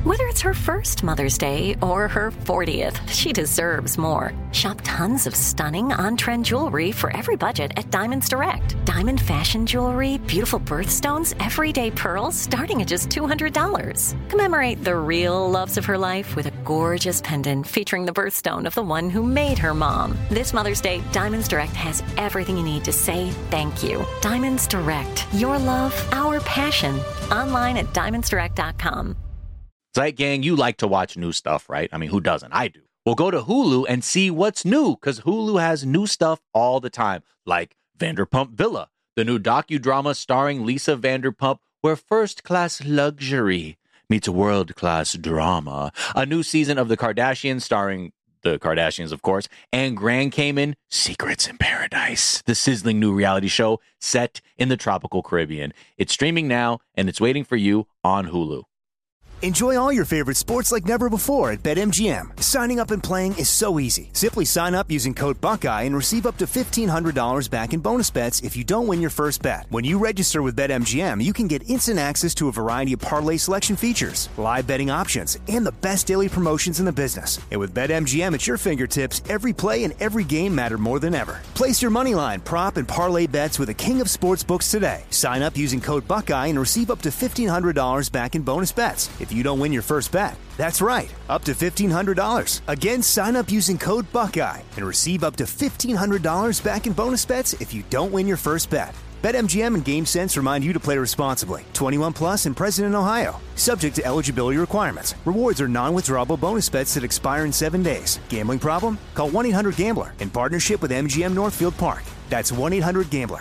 Whether it's her first Mother's Day or her 40th, she deserves more. Shop tons of stunning on-trend jewelry for every budget at Diamonds Direct. Diamond fashion jewelry, beautiful birthstones, everyday pearls starting at just $200. Commemorate the real loves of her life with a gorgeous pendant featuring the birthstone of the one who made her mom. This Mother's Day, Diamonds Direct has everything you need to say thank you. Diamonds Direct. Your love, our passion. Online at diamondsdirect.com. Zeit Gang, you like to watch new stuff, right? I mean, who doesn't? I do. Well, go to Hulu and see what's new, because Hulu has new stuff all the time, like Vanderpump Villa, the new docudrama starring Lisa Vanderpump, where first-class luxury meets world-class drama. A new season of The Kardashians starring the Kardashians, of course, and Grand Cayman, Secrets in Paradise, the sizzling new reality show set in the tropical Caribbean. It's streaming now, and it's waiting for you on Hulu. Enjoy all your favorite sports like never before at BetMGM. Signing up and playing is so easy. Simply sign up using code Buckeye and receive up to $1,500 back in bonus bets if you don't win your first bet. When you register with BetMGM, you can get instant access to a variety of parlay selection features, live betting options, and the best daily promotions in the business. And with BetMGM at your fingertips, every play and every game matter more than ever. Place your moneyline, prop, and parlay bets with the king of sportsbooks today. Sign up using code Buckeye and receive up to $1,500 back in bonus bets if you don't win your first bet. That's right, up to $1,500. Again, sign up using code Buckeye and receive up to $1,500 back in bonus bets if you don't win your first bet. BetMGM and GameSense remind you to play responsibly. 21 plus and present in Ohio. Subject to eligibility requirements. Rewards are non-withdrawable bonus bets that expire in 7 days. Gambling problem? Call 1-800-GAMBLER in partnership with MGM Northfield Park. That's 1-800-GAMBLER.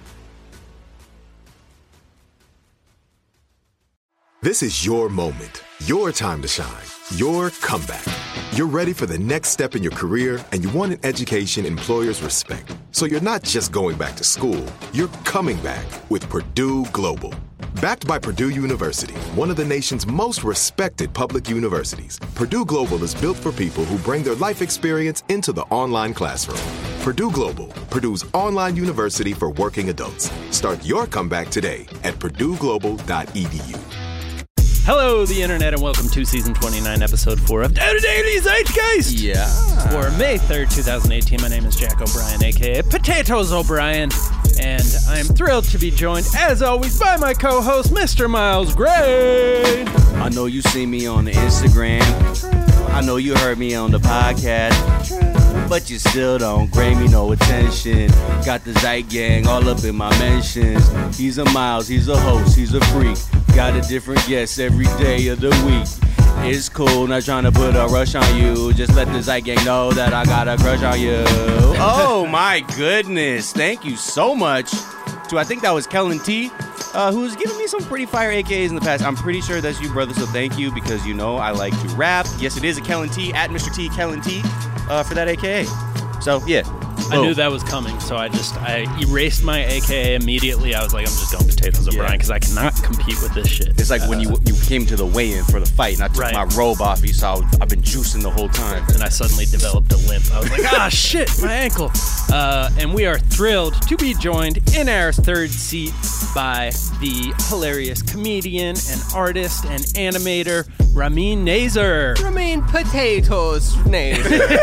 This is your moment, your time to shine, your comeback. You're ready for the next step in your career, and you want an education employers respect. So you're not just going back to school, you're coming back with Purdue Global. Backed by Purdue University, one of the nation's most respected public universities, Purdue Global is built for people who bring their life experience into the online classroom. Purdue Global, Purdue's online university for working adults. Start your comeback today at purdueglobal.edu. Hello, the internet, and welcome to season 29, episode 4 of Daily Zeitgeist. Yeah. For May 3rd, 2018, my name is Jack O'Brien, a.k.a. Potatoes O'Brien, and I'm thrilled to be joined, as always, by my co-host, Mr. Miles Gray. I know you see me on the Instagram. I know you heard me on the podcast. But you still don't grade me no attention. Got the Zeit Gang all up in my mentions. He's a Miles, he's a host, he's a freak. Got a different guest every day of the week. It's cool, not trying to put a rush on you. Just let the Zeit Gang know that I got a crush on you. Oh my goodness, thank you so much to, I think that was Kellen T, who's given me some pretty fire AKAs in the past. I'm pretty sure that's you, brother, so thank you, because you know I like to rap. Yes, it is a Kellen T, at Mr. T Kellen T, for that AKA. So, yeah. I knew that was coming, so I erased my AKA immediately. I was like, I'm just going Potatoes O'Brien, because I cannot compete with this shit. It's like when you came to the weigh-in for the fight, and I took my robe off, you saw I've been juicing the whole time. And I suddenly developed a limp. I was like, shit, my ankle. And we are thrilled to be joined in our third seat by the hilarious comedian and artist and animator, Ramin Nazer. Ramin Potatoes Nazer.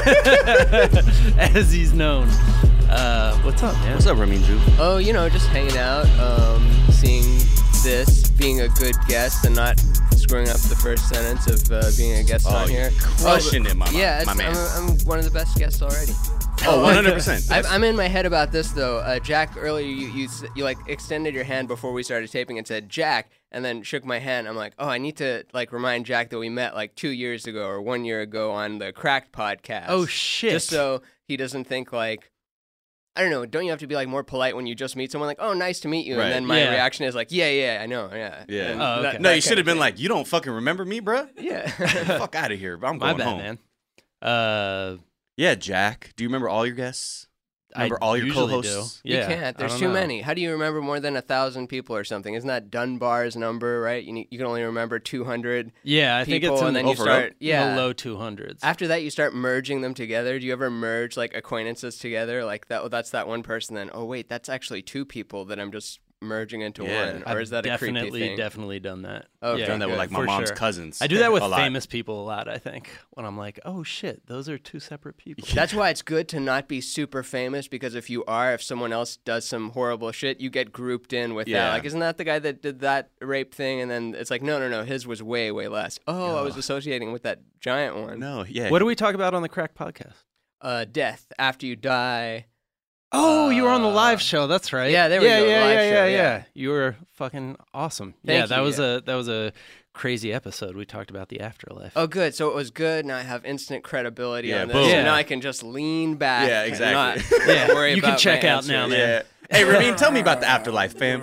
As he's known. What's up, man? What's up, Ramin Drew? Oh, just hanging out, seeing this, being a good guest and not screwing up the first sentence of being a guest on here. Crushing it, my man. I'm one of the best guests already. Oh, 100%. I'm in my head about this, though. Jack, earlier you like extended your hand before we started taping and said, Jack, and then shook my hand. I'm like, I need to remind Jack that we met 2 years ago or 1 year ago on the Cracked podcast. Oh, shit. Just so he doesn't think I don't know, don't you have to be more polite when you just meet someone nice to meet you, right. And then my reaction is yeah, I know, yeah. Yeah. No, you should have been you don't fucking remember me, bro? Yeah. Fuck out of here, I'm going home. My bad, man. Yeah, Jack, do you remember all your guests? Remember all your co-hosts? Yeah, you can't. There's too many. How do you remember more than 1,000 people or something? Isn't that Dunbar's number, right? You can only remember 200 Yeah, I think people, it's and then you start in the low 200s. After that, you start merging them together. Do you ever merge acquaintances together? That's that one person, then, oh, wait, that's actually two people that I'm just merging into Yeah. one, or I've is that a creepy thing? definitely done that. Okay, I've done that with like my for mom's sure. cousins. I do that with a lot. famous people a lot, I think, when I'm like, oh shit, those are two separate people. That's why it's good to not be super famous, because if someone else does some horrible shit, you get grouped in with that. Yeah. Like, isn't that the guy that did that rape thing? And then it's like, no, his was way, way less. Oh, I was associating with that giant one. No, yeah. What do we talk about on the Crack podcast? Death after you die. Oh, you were on the live show. That's right. Yeah, there we go, Yeah, live yeah, show, yeah. yeah. You were fucking awesome. Thank that you, was yeah. that was a crazy episode. We talked about the afterlife. Oh, good. So it was good. Now I have instant credibility Yeah, on this. boom. So Yeah. now I can just lean back. Yeah, and exactly. not Yeah, worry you about can check my out now, answers. man. Yeah. Hey, Ramin, tell me about the afterlife, fam.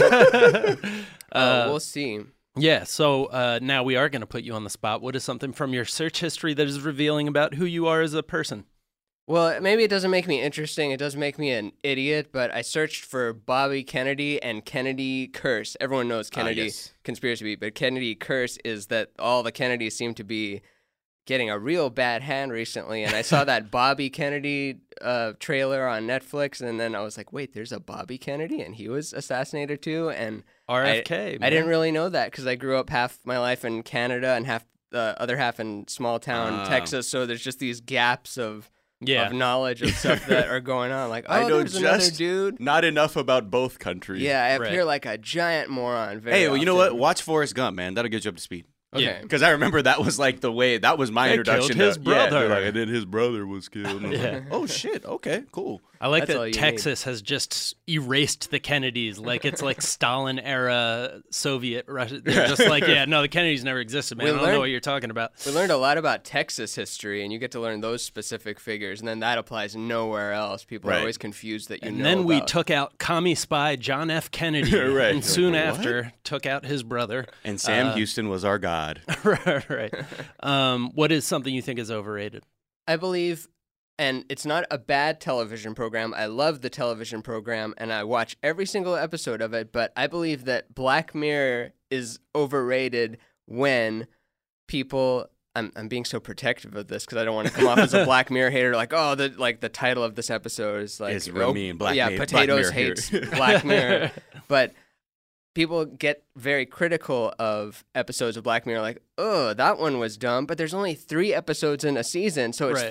We'll see. Yeah, so now we are going to put you on the spot. What is something from your search history that is revealing about who you are as a person? Well, maybe it doesn't make me interesting. It does make me an idiot, but I searched for Bobby Kennedy and Kennedy curse. Everyone knows Kennedy yes. conspiracy, but Kennedy curse is that all the Kennedys seem to be getting a real bad hand recently. And I saw that Bobby Kennedy trailer on Netflix, and then I was like, wait, there's a Bobby Kennedy, and he was assassinated too? And RFK. I didn't really know that because I grew up half my life in Canada and half the other half in small town Texas. So there's just these gaps of knowledge of stuff that are going on. Like, oh, I know there's another just dude. not enough about both countries. Yeah, I Right. appear like a giant moron. Very Hey, well, you know what? often. Watch Forrest Gump, man. That'll get you up to speed. Okay. Yeah. Because I remember that was like that was my They introduction killed his to brother. Yeah, they're like, and then his brother was killed. And I was Yeah. like, oh shit. Okay, cool. I like That's all that you Texas has just erased the Kennedys. Like it's like Stalin era Soviet Russia. They're just like, yeah, no, the Kennedys never existed, man. We I don't know learned- what you're talking about. We learned a lot about Texas history, and you get to learn those specific figures, and then that applies nowhere else. People are Right. always confused that you And know then we about. took out commie spy John F. Kennedy, Right. and soon Like, after took out his brother. And Sam Houston was our god. Right. What is something you think is overrated? I believe, and it's not a bad television program. I love the television program, and I watch every single episode of it, but I believe that Black Mirror is overrated when people... I'm being so protective of this because I don't want to come off as a Black Mirror hater. Like, oh, the title of this episode is like... Is Ramin Black yeah, Mirror- Potatoes Black Mirror hates here. Black Mirror. But people get very critical of episodes of Black Mirror, like, oh, that one was dumb, but there's only 3 episodes in a season, so it's Right.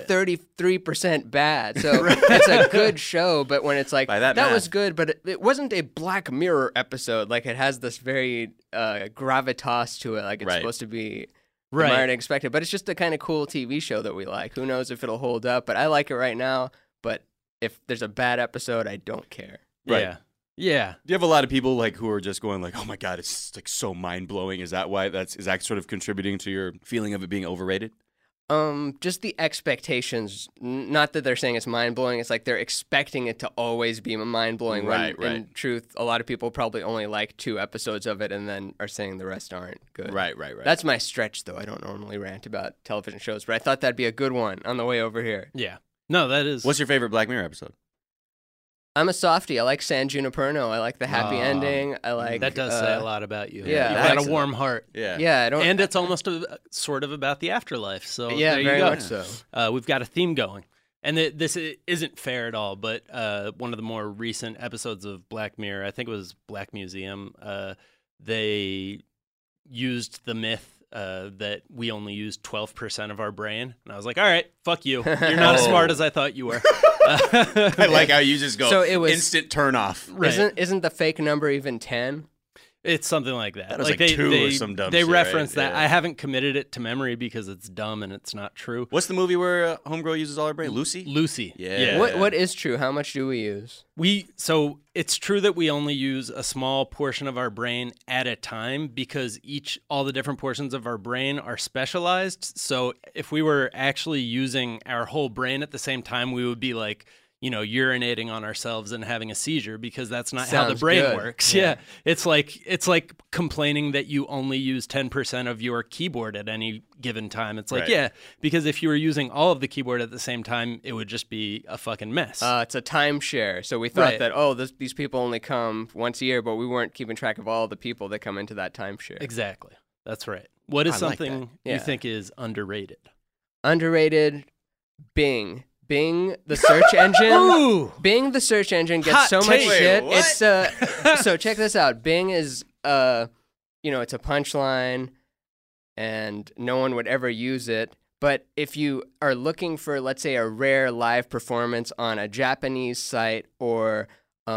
33% bad. So it's a good show, but when it's like, By that was math. good, but it wasn't a Black Mirror episode. Like, it has this very gravitas to it, like it's Right. supposed to be Right. admired and expected, but it's just a kind of cool TV show that we like. Who knows if it'll hold up, but I like it right now, but if there's a bad episode, I don't care. Right. Yeah. Yeah. Do you have a lot of people like who are just going like, oh my god, it's just, like so mind blowing? Is that why is that sort of contributing to your feeling of it being overrated? Just the expectations. Not that they're saying it's mind blowing. It's like they're expecting it to always be mind blowing. Right, when right. in truth, a lot of people probably only like 2 episodes of it, and then are saying the rest aren't good. Right. That's my stretch, though. I don't normally rant about television shows, but I thought that'd be a good one on the way over here. Yeah. No, that is. What's your favorite Black Mirror episode? I'm a softie. I like San Junipero. I like the happy ending. I like that does say a lot about you. yeah, You've I got like a warm heart. Yeah. Yeah, I don't. And it's almost sort of about the afterlife. So yeah, there you very go. much so. We've got a theme going. And this isn't fair at all, but one of the more recent episodes of Black Mirror, I think it was Black Museum, they used the myth that we only use 12% of our brain. And I was like, all right, fuck you. You're not as smart as I thought you were. I like how you just go So it was- instant turn off. Right. Isn't the fake number even 10? It's something like that. That was like 2 or some dumb They shit, reference right? that. Yeah. I haven't committed it to memory because it's dumb and it's not true. What's the movie where Homegirl uses all her brain? Lucy? Lucy. Yeah. What is true? How much do we use? So it's true that we only use a small portion of our brain at a time because all the different portions of our brain are specialized. So if we were actually using our whole brain at the same time, we would be like, urinating on ourselves and having a seizure because that's not how the Sounds brain good. works. Yeah. It's like complaining that you only use 10% of your keyboard at any given time. It's like, Right. yeah, because if you were using all of the keyboard at the same time, it would just be a fucking mess. It's a timeshare. So we thought Right. that, these people only come once a year, but we weren't keeping track of all the people that come into that timeshare. Exactly. That's right. What is I like something that. Yeah. you think is underrated? Underrated, Bing. Bing, the search engine. Ooh. Bing, the search engine, gets Hot so much take. shit. Wait, It's so check this out. Bing is it's a punchline, and no one would ever use it. But if you are looking for, let's say, a rare live performance on a Japanese site or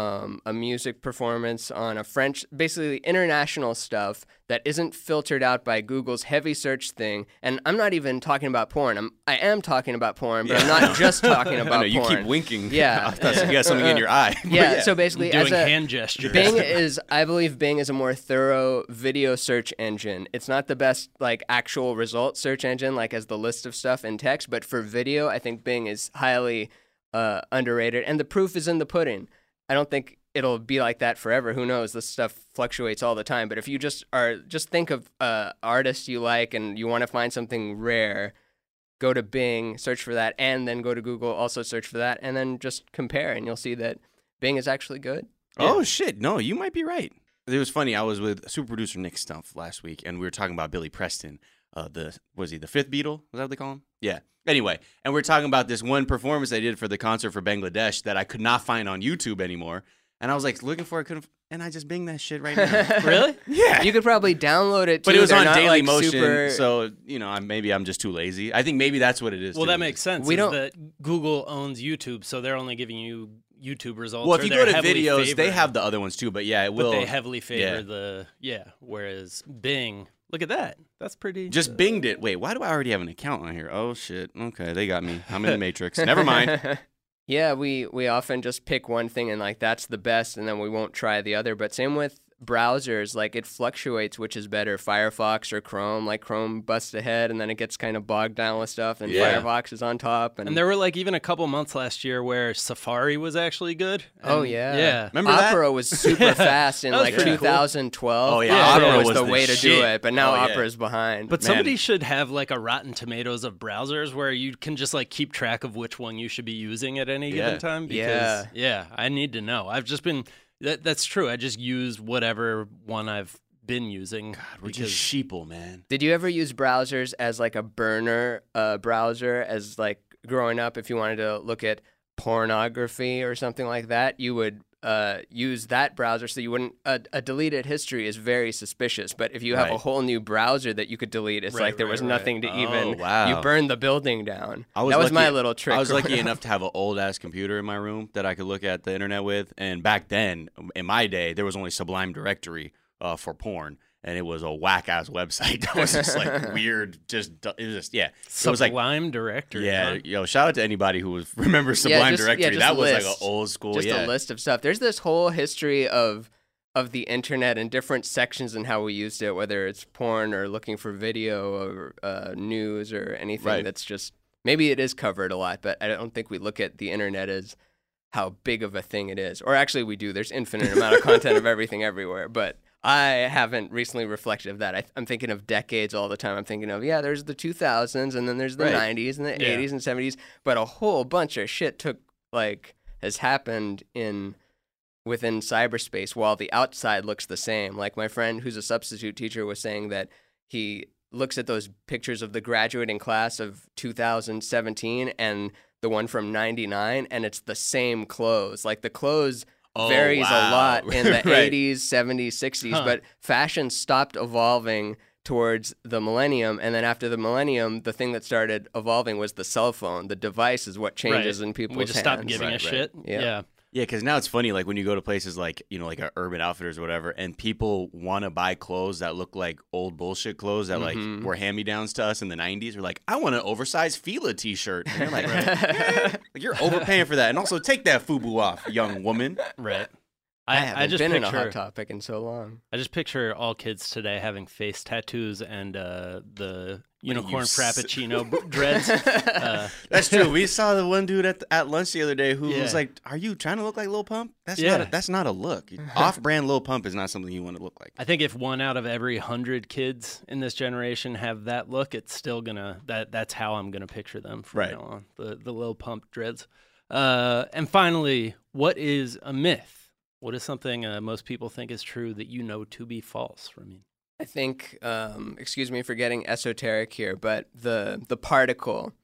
a music performance on a French, basically international stuff that isn't filtered out by Google's heavy search thing. And I'm not even talking about porn. I am talking about porn, but I'm not just talking about I know, porn. you keep winking. Yeah. I thought you had something in your eye. Yeah, so basically, Doing hand gestures. I believe Bing is a more thorough video search engine. It's not the best, like, actual result search engine, like as the list of stuff in text, but for video, I think Bing is highly underrated, and the proof is in the pudding. I don't think it'll be like that forever. Who knows? This stuff fluctuates all the time. But if you just think of artists you like and you want to find something rare, go to Bing, search for that, and then go to Google, also search for that, and then just compare, and you'll see that Bing is actually good. Oh, shit. No, you might be right. It was funny. I was with super producer Nick Stumpf last week, and we were talking about Billy Preston. The fifth Beatle? Was that what they call him? Yeah. Anyway, and we're talking about this one performance I did for the concert for Bangladesh that I could not find on YouTube anymore. And I was like looking for it, and I just binged that shit right now. Really? Yeah. You could probably download it, too. But it was They're on not, Daily like, Motion, super... so, maybe I'm just too lazy. I think maybe that's what it is. Well, too. that makes sense. We is don't- that Google owns YouTube, so they're only giving you YouTube results. Well, if or you they're go to heavily videos, they favored, have the other ones too, but yeah, it but will. they heavily favor yeah. Whereas Bing, look at that. That's pretty. Just binged it. Wait, why do I already have an account on here? Oh, shit. Okay, they got me. I'm in the Matrix. Never mind. Yeah, we often just pick one thing and, like, that's the best, and then we won't try the other. But same with browsers, like, it fluctuates which is better, Firefox or Chrome. Like, Chrome busts ahead, and then it gets kind of bogged down with stuff, and Yeah. Firefox is on top. And there were, like, even a couple months last year where Safari was actually good. Oh, And- yeah. Yeah. Remember that? Opera was super fast in, That was like, pretty cool. 2012. Oh, yeah, Opera Opera was was the the way to do shit. it, but now Oh, yeah. Opera's behind. But Man. somebody should have, like, a Rotten Tomatoes of browsers where you can just, like, keep track of which one you should be using at any given time. Because, yeah, I need to know. I've just been... That's true. I just use whatever one I've been using. We're just sheeple, man. Did you ever use browsers as, like, a burner browser, as, like, growing up, if you wanted to look at pornography or something like that, you would use that browser so you wouldn't... A deleted history is very suspicious, but if you have a Right. whole new browser that you could delete, it's Right, like there was right, nothing right. to even... wow. You burned the building down. I was That was lucky- my little trick. I was lucky growing up. enough to have an old ass computer in my room that I could look at the internet with. And back then, in my day, there was only Sublime Directory for porn, and it was a whack ass website. That was just like weird. It was just yeah. It was like Sublime Directory. yeah. huh? Yo, shout out to anybody who remembers Sublime Directory. just That a was like list. an old school. Just yeah. a list of stuff. There's this whole history of the internet and different sections and how we used it, whether it's porn or looking for video or news or anything. Right. That's just, maybe it is covered a lot, but I don't think we look at the internet as how big of a thing it is. Or actually we do. There's infinite amount of content of everything everywhere, but I haven't recently reflected of that. I'm thinking of decades all the time. I'm thinking of, there's the 2000s, and then there's the Right. 90s and the Yeah. 80s and 70s, but a whole bunch of shit has happened within cyberspace while the outside looks the same. Like my friend who's a substitute teacher was saying that he looks at those pictures of the graduating class of 2017 and the one from 99, and it's the same clothes. Like the clothes varies a lot in the Right. 80s, 70s, 60s, Huh. but fashion stopped evolving towards the millennium, and then after the millennium, the thing that started evolving was the cell phone. The device is what changes in people's We just hands. stopped giving a Right, shit. Yeah. Yeah. Yeah, because now it's funny, like when you go to places like, like a Urban Outfitters or whatever, and people want to buy clothes that look like old bullshit clothes that like were hand-me-downs to us in the 90s. We're like, I want an oversized Fila t-shirt. And you're like, like, you're overpaying for that. And also take that FUBU off, young woman. Right. I haven't just been in a picture- Hot Topic in so long. I just picture all kids today having face tattoos and the unicorn frappuccino dreads. That's true. We saw the one dude at lunch the other day who Yeah. was like, "Are you trying to look like Lil Pump? That's Yeah. that's not a look. Off-brand Lil Pump is not something you want to look like." I think if 1 out of every 100 kids in this generation have that look, it's still gonna that's how I'm gonna picture them from Right. now on. The Lil Pump dreads. And finally, what is a myth? What is something most people think is true that you know to be false, Ramin? I think, excuse me for getting esoteric here, but the particle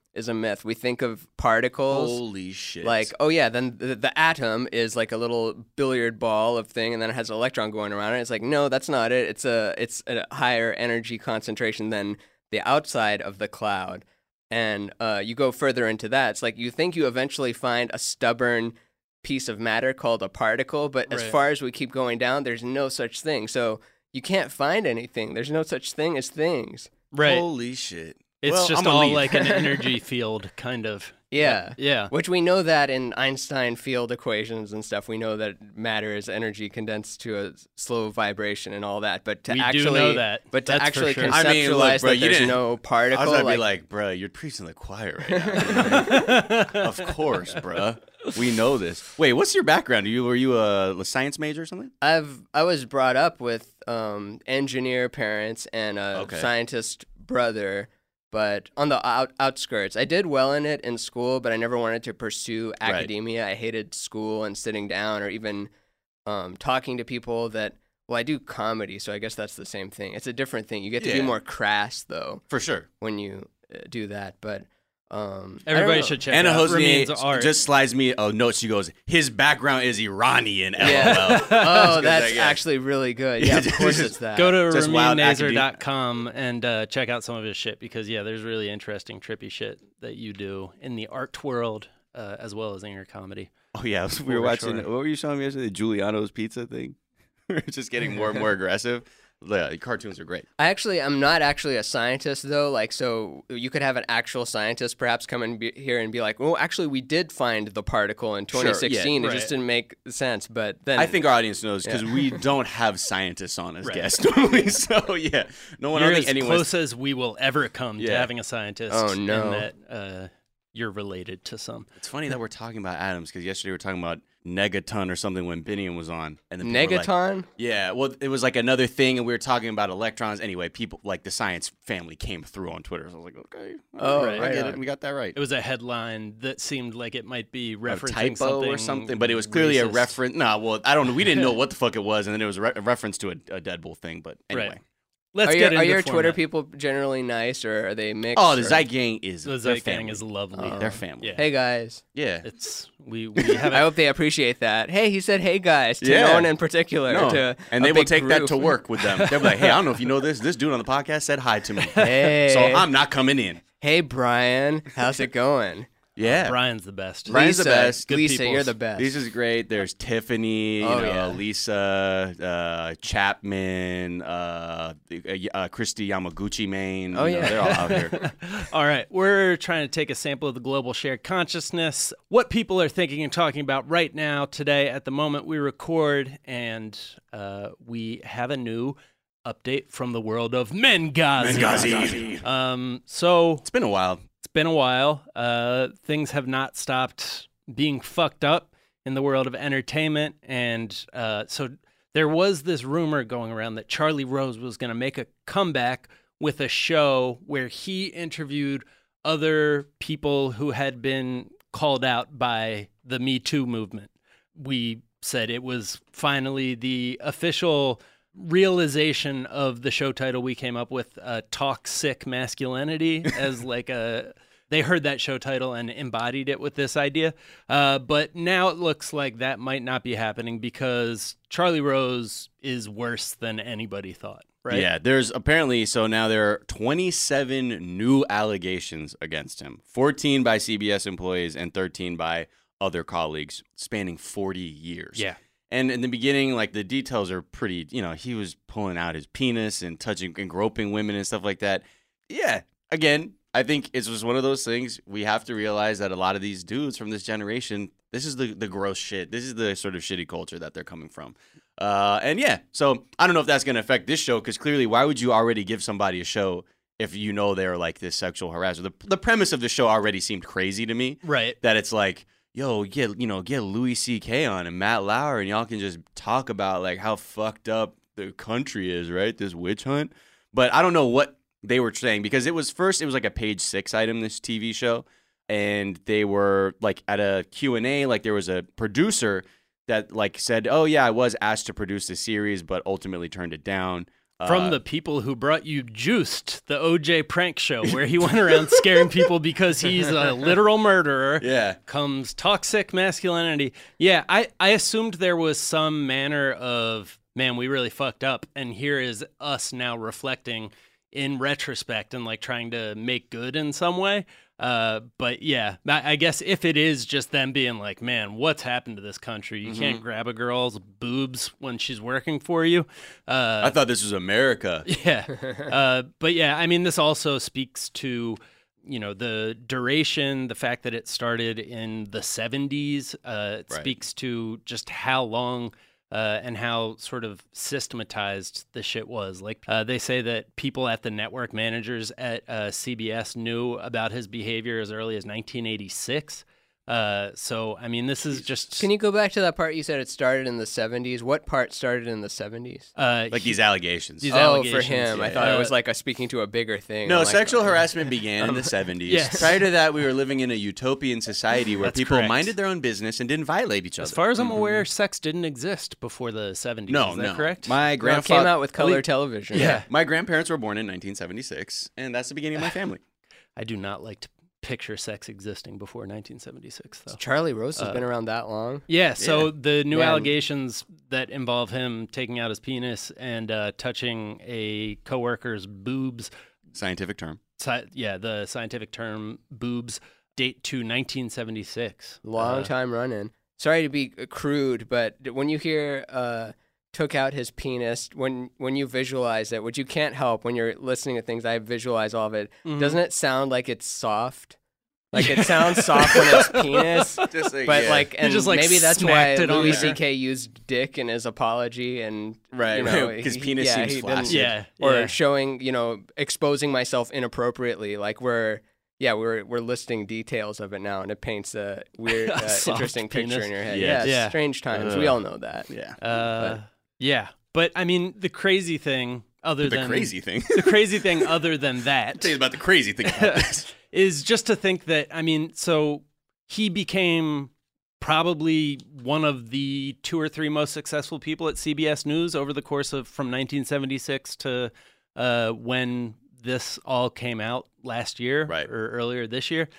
is a myth. We think of particles. Holy shit. Like, oh yeah, then the atom is like a little billiard ball of thing, and then it has an electron going around it. It's like, no, that's not it. It's a higher energy concentration than the outside of the cloud. And you go further into that. It's like you think you eventually find a stubborn piece of matter called a particle, but as far as we keep going down, there's no such thing. So you can't find anything. There's no such thing as things. Right. Holy shit. It's Well, just I'm gonna all leave. like an energy field, kind of. Yeah. Yeah. Which we know that in Einstein field equations and stuff, we know that matter is energy condensed to a slow vibration and all that. But to We do actually know that. But to That's for actually sure. conceptualize I mean, look, bro, that you there's didn't- no particle, I was gonna like, be like, bro, you're preaching the choir right now. Of course, bro. We know this. Wait, what's your background? Were you a science major or something? I was brought up with engineer parents and a Okay. scientist brother, but on the outskirts. I did well in it in school, but I never wanted to pursue Right. academia. I hated school and sitting down or even talking to people that. Well, I do comedy, so I guess that's the same thing. It's a different thing. You get to be Yeah. more crass though For sure. when you do that, but. I don't Everybody know. should check Anna out Ramin's Hosni art. just slides me a note. She goes, his background is Iranian, LOL. Yeah. Oh, that's yeah. actually really good. Yeah, of course it's that. Go to Just wild RaminNazer.com and check out some of his shit because, yeah, there's really interesting, trippy shit that you do in the art world as well as in your comedy. Oh, yeah. We were For watching, sure. what were you showing me yesterday? The Giuliano's pizza thing? We were just getting more and more aggressive. The cartoons are great. I'm not actually a scientist though. Like, so you could have an actual scientist perhaps come in here and be like, "Oh, actually, we did find the particle in 2016. yeah. It just Right. didn't make sense." But then I think our audience knows because we don't have scientists on as Right. guests normally. So, yeah. No one, I You're don't as think anyone's close as we will ever come to Yeah. having a scientist. Oh, no. And that you're related to some. It's funny that we're talking about atoms because yesterday we were talking about Negaton or something when Binion was on. And then people were like- Negaton. yeah, well, it was like another thing, and we were talking about electrons. Anyway, people like the science family came through on Twitter. So I was like, okay, Oh, right, I right get on. it. We got that right. It was a headline that seemed like it might be A referencing typo something or something, but it was clearly a racist. reference. No, well, I don't know. We didn't know what the fuck it was, and then it was a reference to a Deadpool thing. But anyway. Right. Let's Are get your, into Twitter format. people generally nice, or are they mixed? Oh, the or- Zeit Gang is The their Zeit Gang family. is lovely. They're family. Yeah. Hey guys. Yeah. It's we have I hope they appreciate that. Hey, he said, "Hey guys," to Yeah. no one in particular. No. To And a they will big take that group. to work with them. They'll be like, hey, I don't know if you know this. This dude on the podcast said hi to me. Hey. So I'm not coming in. Hey, Brian, how's it going? Yeah. Brian's the best. Brian's the Lisa, best. Good Lisa, peoples. you're the best. Lisa's great. There's Tiffany, Oh, you know, yeah. Lisa, Chapman, Christy Yamaguchi Main. Oh, you know, yeah. they're all out here. All right, we're trying to take a sample of the global shared consciousness, what people are thinking and talking about right now, today, at the moment we record, and we have a new update from the world of Benghazi. So It's been a while. it's been a while. Things have not stopped being fucked up in the world of entertainment, and so there was this rumor going around that Charlie Rose was going to make a comeback with a show where he interviewed other people who had been called out by the Me Too movement. We said it was finally the official realization of the show title we came up with, Toxic Masculinity, as like a... They heard that show title and embodied it with this idea. But now it looks like that might not be happening because Charlie Rose is worse than anybody thought, right? Yeah, there's apparently, so now there are 27 new allegations against him. 14 by CBS employees and 13 by other colleagues, spanning 40 years. Yeah. And in the beginning, like, the details are pretty, you know, he was pulling out his penis and touching and groping women and stuff like that. Yeah, again, I think it's just one of those things. We have to realize that a lot of these dudes from this generation, this is the gross shit. This is the sort of shitty culture that they're coming from. And yeah, so I don't know if that's going to affect this show, because clearly, why would you already give somebody a show if you know they're like this sexual harasser? The premise of the show already seemed crazy to me. Right. That it's like, yo, get Louis C.K. on and Matt Lauer, and y'all can just talk about like how fucked up the country is, right? This witch hunt. But I don't know what they were saying, because it was like a page 6 item, this TV show, and they were like at a Q&A, like there was a producer that like said, oh yeah, I was asked to produce the series, but ultimately turned it down. From the people who brought you Juiced, the OJ prank show, where he went around scaring people because he's a literal murderer, comes toxic masculinity. Yeah, I assumed there was some manner of, man, we really fucked up, and here is us now reflecting in retrospect and like trying to make good in some way. But yeah, I guess if it is just them being like, man, what's happened to this country? You can't grab a girl's boobs when she's working for you. I thought this was America. Yeah. But yeah, I mean, this also speaks to, you know, the duration, the fact that it started in the 70s. It speaks to just how long and how sort of systematized the shit was. Like, they say that people at the network managers at CBS knew about his behavior as early as 1986. So, I mean, this is just... Can you go back to that part you said it started in the 70s? What part started in the 70s? Like these allegations. For him. I thought it was like speaking to a bigger thing. No, sexual harassment began in the 70s. Yes. Prior to that, we were living in a utopian society where That's people correct. minded their own business and didn't violate each other. As far as I'm aware, sex didn't exist before the 70s. No, is that correct? My It grandfather came out with color television. Yeah. My grandparents were born in 1976, and that's the beginning of my family. I do not like to picture sex existing before 1976, though. Charlie Rose has been around that long. Yeah, so the new Man. allegations that involve him taking out his penis and touching a coworker's boobs, Scientific term. the scientific term boobs, date to 1976. Long time running. Sorry to be crude, but when you hear took out his penis, when you visualize it, which you can't help when you're listening to things, I visualize all of it. Doesn't it sound like it's soft? Like it sounds soft when it's penis, Just like, but yeah. like, and just, like, maybe that's why smacked it on Louis there. C.K. used dick in his apology, and Right, you know, because he- penis yeah, seems he didn't- flaccid. Yeah, or yeah. showing, you know, exposing myself inappropriately, like we're listing details of it now, and it paints a weird, Soft interesting picture penis. in your head. Yes. Yeah, Yeah. strange times. We all know that. Yeah. Yeah, but I mean, the crazy thing, other than The crazy thing. the crazy thing, other than that, Tell you about the crazy thing about this. is just to think that, I mean, so he became probably one of the 2 or 3 most successful people at CBS News over the course of from 1976 to when this all came out last year or earlier this year.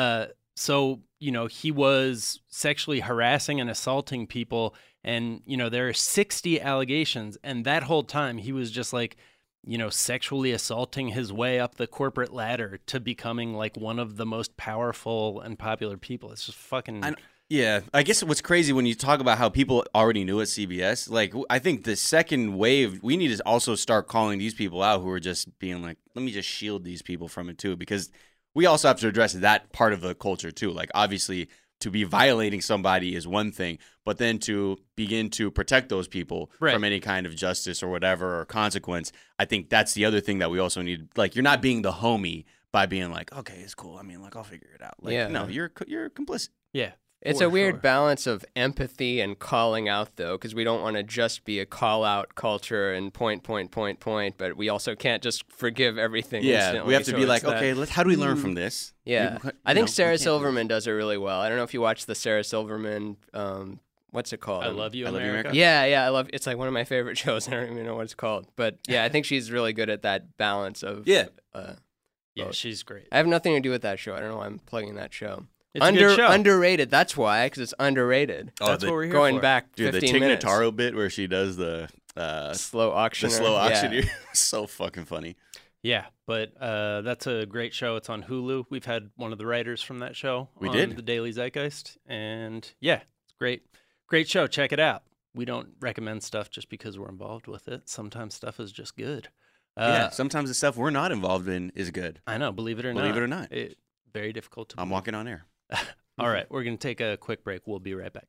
So, you know, he was sexually harassing and assaulting people, and, you know, there are 60 allegations, and that whole time he was just like, you know, sexually assaulting his way up the corporate ladder to becoming like one of the most powerful and popular people. It's just fucking... Yeah, I guess what's crazy when you talk about how people already knew at CBS, like, I think the second wave, we need to also start calling these people out who are just being like, let me just shield these people from it too, because we also have to address that part of the culture too. Like, obviously, to be violating somebody is one thing, but then to begin to protect those people from any kind of justice or whatever or consequence, I think that's the other thing that we also need. Like, you're not being the homie by being like, okay, it's cool. I mean, like, I'll figure it out. Like, no, you're complicit. Yeah. It's a weird balance of empathy and calling out, though, because we don't want to just be a call-out culture and point, but we also can't just forgive everything instantly. We have to so be like, it's that- okay, how do we learn from this? Yeah. You I think know, Sarah we can't do Silverman does it really well. I don't know if you watch the Sarah Silverman, what's it called? I Love You, I Love You, America. America. Yeah, I love. It's like one of my favorite shows. I don't even know what it's called, but yeah, I think she's really good at that balance of. Yeah. Yeah, she's great. I have nothing to do with that show. I don't know why I'm plugging that show. It's a good show. Underrated. That's why, because it's underrated. That's what we're here Going for. back Dude, 15 the Tig minutes. Notaro bit where she does the Slow auction. slow auctioneer, so fucking funny. Yeah, but that's a great show. It's on Hulu. We've had one of the writers from that show We on did? the Daily Zeitgeist, and yeah, it's great. Great show. Check it out. We don't recommend stuff just because we're involved with it. Sometimes stuff is just good. Yeah, sometimes the stuff we're not involved in is good. I know. Believe it or not. Believe it or not. Very difficult to I'm believe. walking on air. All right, we're going to take a quick break. We'll be right back.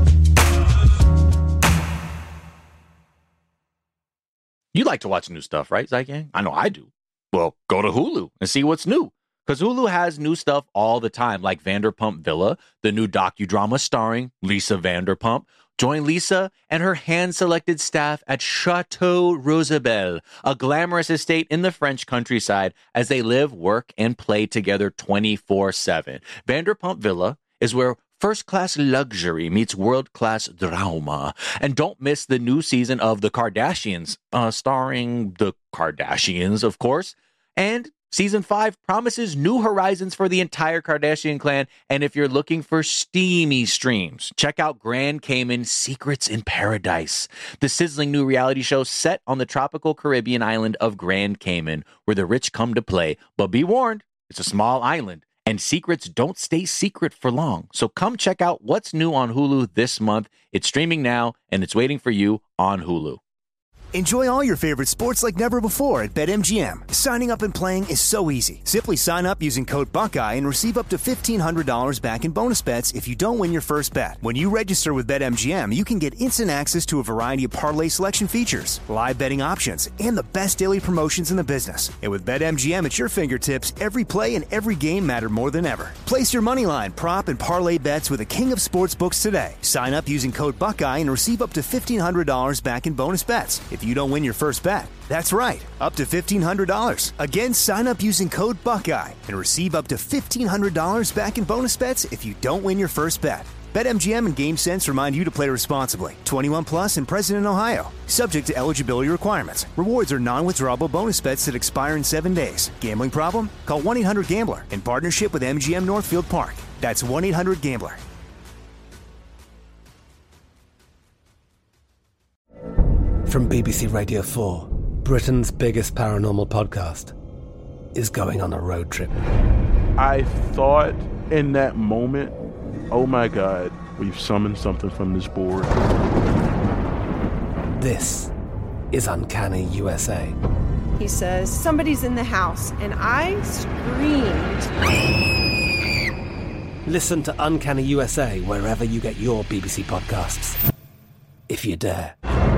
You like to watch new stuff, right, Zygang? I know I do. Well, go to Hulu and see what's new. Because Hulu has new stuff all the time, like Vanderpump Villa, the new docudrama starring Lisa Vanderpump. Join Lisa and her hand-selected staff at Chateau Rosabelle, a glamorous estate in the French countryside, as they live, work, and play together 24/7. Vanderpump Villa is where First-class luxury meets world-class drama. And don't miss the new season of The Kardashians, starring the Kardashians, of course. And Season 5 promises new horizons for the entire Kardashian clan. And if you're looking for steamy streams, check out Grand Cayman Secrets in Paradise, the sizzling new reality show set on the tropical Caribbean island of Grand Cayman, where the rich come to play. But be warned, it's a small island, and secrets don't stay secret for long. So come check out what's new on Hulu this month. It's streaming now, and it's waiting for you on Hulu. Enjoy all your favorite sports like never before at BetMGM. Signing up and playing is so easy. Simply sign up using code Buckeye and receive up to $1,500 back in bonus bets if you don't win your first bet. When you register with BetMGM, you can get instant access to a variety of parlay selection features, live betting options, and the best daily promotions in the business. And with BetMGM at your fingertips, every play and every game matter more than ever. Place your moneyline, prop, and parlay bets with the king of sportsbooks today. Sign up using code Buckeye and receive up to $1,500 back in bonus bets if you don't win your first bet. That's right, up to $1,500. Again, sign up using code Buckeye and receive up to $1,500 back in bonus bets if you don't win your first bet. BetMGM and GameSense remind you to play responsibly. 21 plus and present in Ohio. Subject to eligibility requirements. Rewards are non-withdrawable bonus bets that expire in 7 days. Gambling problem? Call 1-800-GAMBLER in partnership with MGM Northfield Park. That's 1-800-GAMBLER. From BBC Radio 4, Britain's biggest paranormal podcast is going on a road trip. I thought in that moment, oh my God, we've summoned something from this board. This is Uncanny USA. He says, somebody's in the house, and I screamed. Listen to Uncanny USA wherever you get your BBC podcasts, if you dare.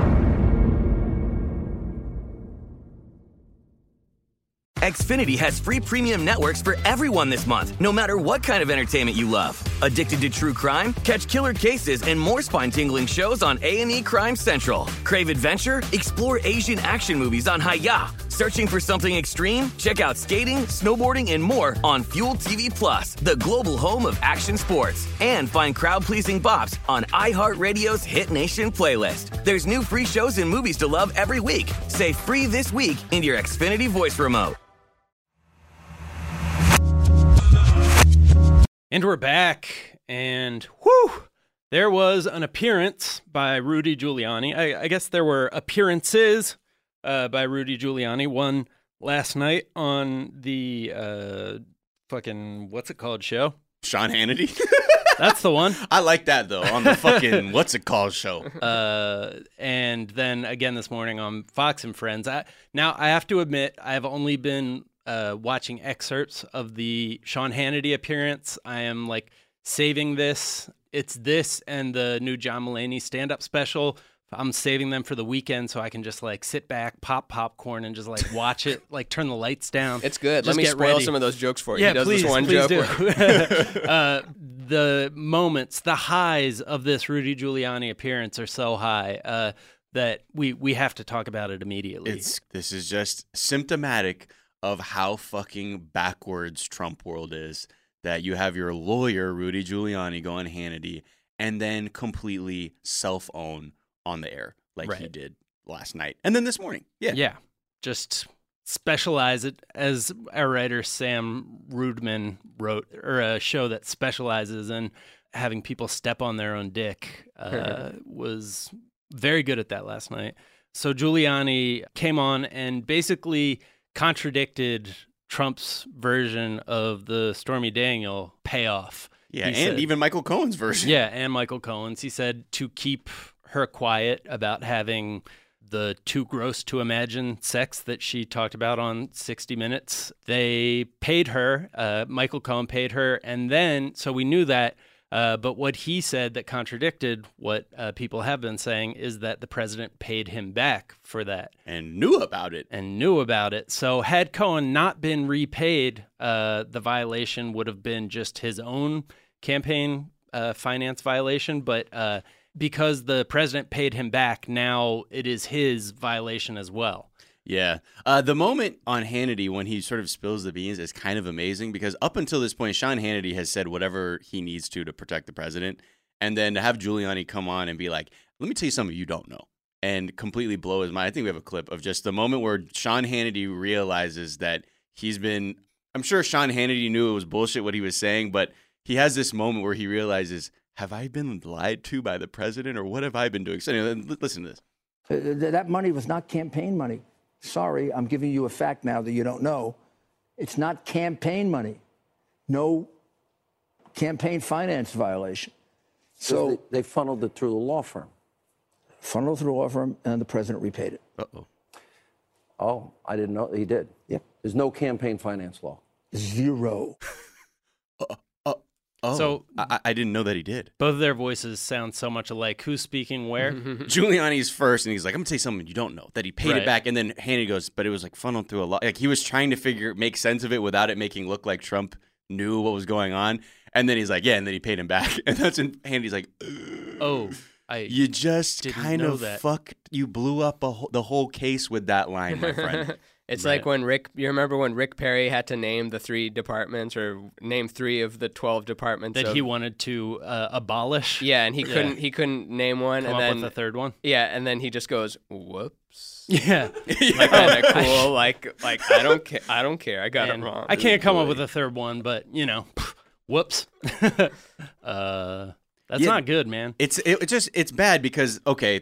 Xfinity has free premium networks for everyone this month, no matter what kind of entertainment you love. Addicted to true crime? Catch killer cases and more spine-tingling shows on A&E Crime Central. Crave adventure? Explore Asian action movies on Hi-YAH. Searching for something extreme? Check out skating, snowboarding, and more on Fuel TV Plus, the global home of action sports. And find crowd-pleasing bops on iHeartRadio's Hit Nation playlist. There's new free shows and movies to love every week. Say free this week in your Xfinity voice remote. And we're back, and whew, there was an appearance by Rudy Giuliani. I guess there were appearances by Rudy Giuliani. One last night on the fucking, what's it called, show? Sean Hannity. That's the one. I like that, though, on the fucking what's it called show. And then again this morning on Fox and Friends. Now, I have to admit, I've only been watching excerpts of the Sean Hannity appearance. I am like saving this. It's this and the new John Mulaney stand-up special. I'm saving them for the weekend so I can just like sit back, pop popcorn, and just like watch it, like turn the lights down. It's good. Just Let me spoil ready. some of those jokes for you. Yeah, he does please, this one please joke. do. The moments, the highs of this Rudy Giuliani appearance are so high that we have to talk about it immediately. This is just symptomatic of how fucking backwards Trump world is, that you have your lawyer, Rudy Giuliani, go on Hannity and then completely self-own on the air like he did last night. And then this morning. Yeah. Just specialize it, as our writer Sam Rudman wrote, or a show that specializes in having people step on their own dick, was very good at that last night. So Giuliani came on and basically contradicted Trump's version of the Stormy Daniel payoff. Yeah, and said, even Michael Cohen's version. Yeah, and Michael Cohen's. He said to keep her quiet about having the too gross to imagine sex that she talked about on 60 Minutes. They paid her, Michael Cohen paid her, and then, so we knew that, but what he said that contradicted what people have been saying is that the president paid him back for that. And knew about it. So had Cohen not been repaid, the violation would have been just his own campaign finance violation. But because the president paid him back, now it is his violation as well. Yeah. The moment on Hannity when he sort of spills the beans is kind of amazing because up until this point, Sean Hannity has said whatever he needs to protect the president. And then to have Giuliani come on and be like, let me tell you something you don't know, and completely blow his mind. I think we have a clip of just the moment where Sean Hannity realizes that I'm sure Sean Hannity knew it was bullshit what he was saying, but he has this moment where he realizes, have I been lied to by the president or what have I been doing? So anyway, listen to this. That money was not campaign money. Sorry, I'm giving you a fact now that you don't know. It's not campaign money. No campaign finance violation. So they funneled it through the law firm. Funneled through the law firm, and the president repaid it. Uh-oh. Oh, I didn't know he did. Yeah. There's no campaign finance law. Zero. Oh, so I didn't know that he did. Both of their voices sound so much alike. Who's speaking where? Giuliani's first, and he's like, I'm going to tell you something you don't know, that he paid it back. And then Hannity goes, but it was like funneled through a lot. Like he was trying to make sense of it without it making look like Trump knew what was going on. And then he's like, yeah, and then he paid him back. And that's when Hannity's like, you just kind of you blew up the whole case with that line, my friend. It's like when you remember when Rick Perry had to name the 3 departments or name 3 of the 12 departments that he wanted to abolish. Yeah, and he couldn't name one. Come and up then with the third one. Yeah, and then he just goes, whoops. Yeah. Like kind of cool. Like I don't care. I got it wrong. I can't come up with a third one, but whoops. That's not good, man. It's bad because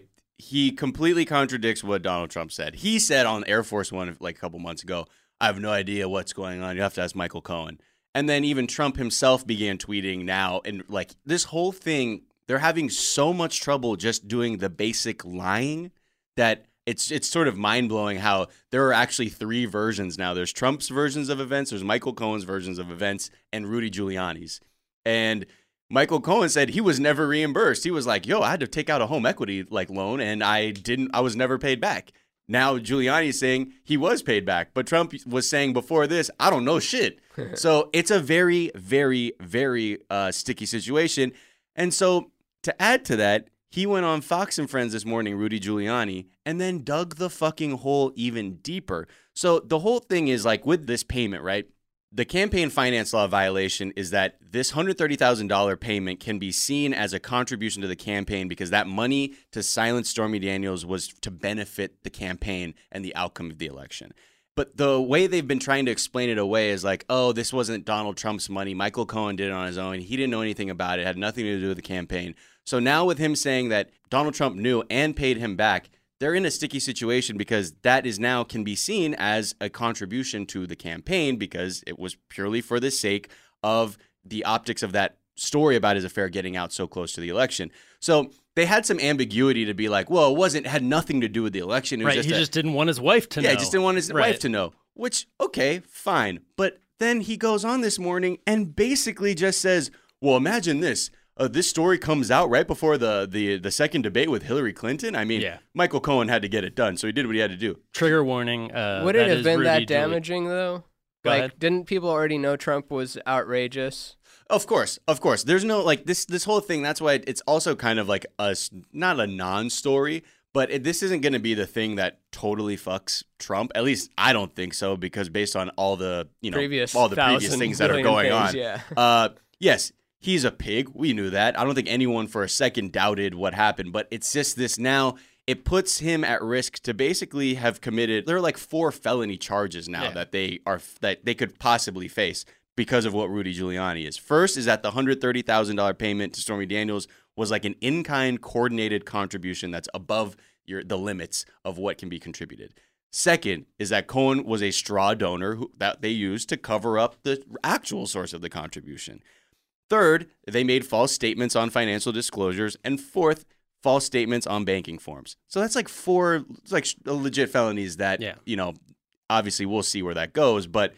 he completely contradicts what Donald Trump said. He said on Air Force One like a couple months ago, I have no idea what's going on. You have to ask Michael Cohen. And then even Trump himself began tweeting now. And like this whole thing, they're having so much trouble just doing the basic lying that it's sort of mind-blowing how there are actually 3 versions now. There's Trump's versions of events, there's Michael Cohen's versions of events, and Rudy Giuliani's. And Michael Cohen said he was never reimbursed. He was like, yo, I had to take out a home equity loan and I was never paid back. Now Giuliani's saying he was paid back, but Trump was saying before this, I don't know shit. So it's a very, very, very sticky situation. And so to add to that, he went on Fox and Friends this morning, Rudy Giuliani, and then dug the fucking hole even deeper. So the whole thing is like with this payment, right? The campaign finance law violation is that this $130,000 payment can be seen as a contribution to the campaign because that money to silence Stormy Daniels was to benefit the campaign and the outcome of the election. But the way they've been trying to explain it away is like, oh, this wasn't Donald Trump's money. Michael Cohen did it on his own. He didn't know anything about it. It had nothing to do with the campaign. So now with him saying that Donald Trump knew and paid him back, they're in a sticky situation because that is now can be seen as a contribution to the campaign because it was purely for the sake of the optics of that story about his affair getting out so close to the election. So they had some ambiguity to be like, well, it had nothing to do with the election. It was he just didn't want his wife to know. Yeah, he just didn't want his wife to know, which, okay, fine. But then he goes on this morning and basically just says, well, imagine this. This story comes out right before the second debate with Hillary Clinton. I mean, Michael Cohen had to get it done, so he did what he had to do. Trigger warning. Would it have been that damaging, though? Didn't people already know Trump was outrageous? Of course. There's no, this whole thing, that's why it's also kind of like not a non-story, but this isn't going to be the thing that totally fucks Trump. At least I don't think so, because based on all the, previous things that are going on. Yeah. Yes. He's a pig. We knew that. I don't think anyone for a second doubted what happened, but it's just this now. It puts him at risk to basically have committed. There are like 4 felony charges now that they could possibly face because of what Rudy Giuliani is. First is that the $130,000 payment to Stormy Daniels was like an in-kind coordinated contribution that's above the limits of what can be contributed. Second is that Cohen was a straw donor that they used to cover up the actual source of the contribution. Third, they made false statements on financial disclosures. And fourth, false statements on banking forms. So that's like 4 legit felonies that, obviously we'll see where that goes. But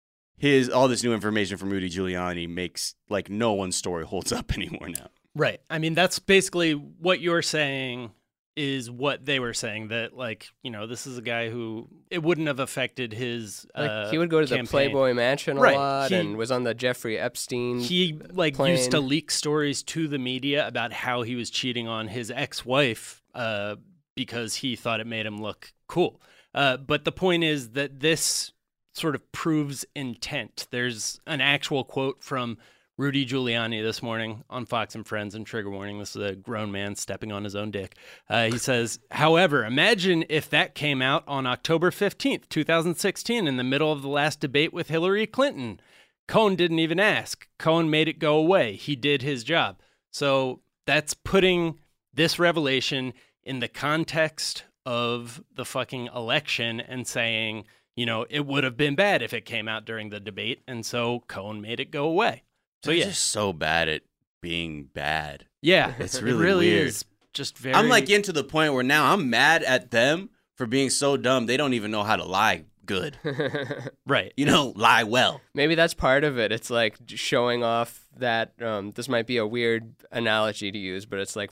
all this new information from Rudy Giuliani makes like no one's story holds up anymore now. Right. I mean, that's basically what you're saying is what they were saying, that this is a guy who it wouldn't have affected his he would go to campaign. The Playboy Mansion a lot and was on the Jeffrey Epstein plane. Used to leak stories to the media about how he was cheating on his ex-wife because he thought it made him look cool. But the point is that this sort of proves intent. There's an actual quote from Rudy Giuliani this morning on Fox and Friends, and trigger warning, this is a grown man stepping on his own dick. He says, however, imagine if that came out on October 15th, 2016, in the middle of the last debate with Hillary Clinton. Cohen didn't even ask. Cohen made it go away. He did his job. So that's putting this revelation in the context of the fucking election and saying, you know, it would have been bad if it came out during the debate. And so Cohen made it go away. So They're just so bad at being bad. Yeah, it's really, it really weird. is just very. I'm like getting to the point where now I'm mad at them for being so dumb. They don't even know how to lie good. Right. You know, lie well. Maybe that's part of it. It's like showing off that this might be a weird analogy to use, but it's like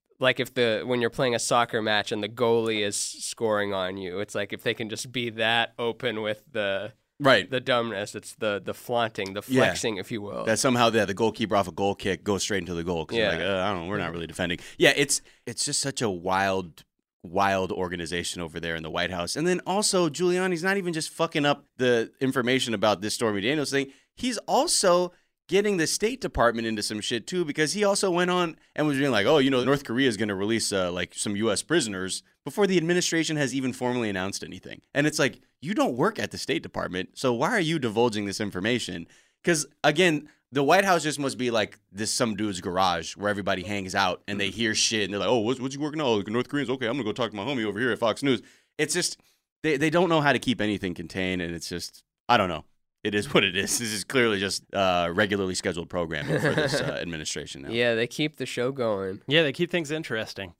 when you're playing a soccer match and the goalie is scoring on you, it's like if they can just be that open with the dumbness, it's the flaunting, the flexing, if you will. That somehow the goalkeeper off a goal kick goes straight into the goal because like, I don't know, we're not really defending. Yeah, it's just such a wild organization over there in the White House. And then also Giuliani's not even just fucking up the information about this Stormy Daniels thing. He's also getting the State Department into some shit too, because he also went on and was being like, oh, you know, North Korea is going to release like some U.S. prisoners before the administration has even formally announced anything. And it's like, you don't work at the State Department, so why are you divulging this information? Because again, the White House just must be like some dude's garage where everybody hangs out and they hear shit and they're like, oh, what's you working on? Oh, North Koreans? Okay, I'm going to go talk to my homie over here at Fox News. It's just, they don't know how to keep anything contained, and it's just, I don't know. It is what it is. This is clearly just regularly scheduled programming for this administration now. Yeah, they keep the show going. Yeah, they keep things interesting.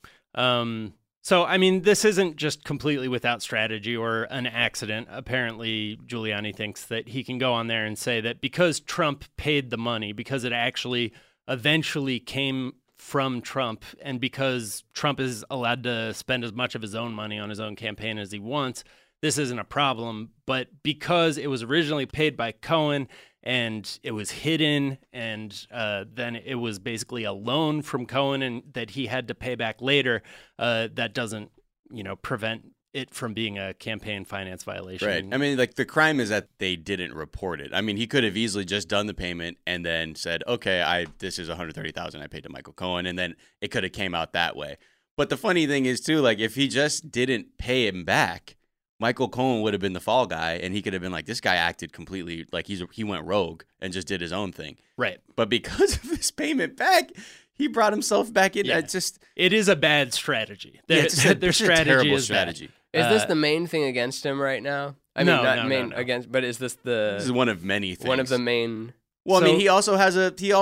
So, I mean, this isn't just completely without strategy or an accident. Apparently, Giuliani thinks that he can go on there and say that because Trump paid the money, because it actually eventually came from Trump, and because Trump is allowed to spend as much of his own money on his own campaign as he wants, this isn't a problem. But because it was originally paid by Cohen and it was hidden, and then it was basically a loan from Cohen and that he had to pay back later, that doesn't, prevent it from being a campaign finance violation. Right. I mean, like, the crime is that they didn't report it. I mean, he could have easily just done the payment and then said, okay, this is $130,000 I paid to Michael Cohen, and then it could have came out that way. But the funny thing is, too, like, if he just didn't pay him back, Michael Cohen would have been the fall guy, and he could have been like, this guy acted completely like he went rogue and just did his own thing. Right. But because of this payment back, he brought himself back in. Yeah. It is a bad strategy. Their strategy a terrible is strategy. Bad. Is this the main thing against him right now? I mean, not main against, but is this the? This is one of many things. One of the main. Well, I mean, he also has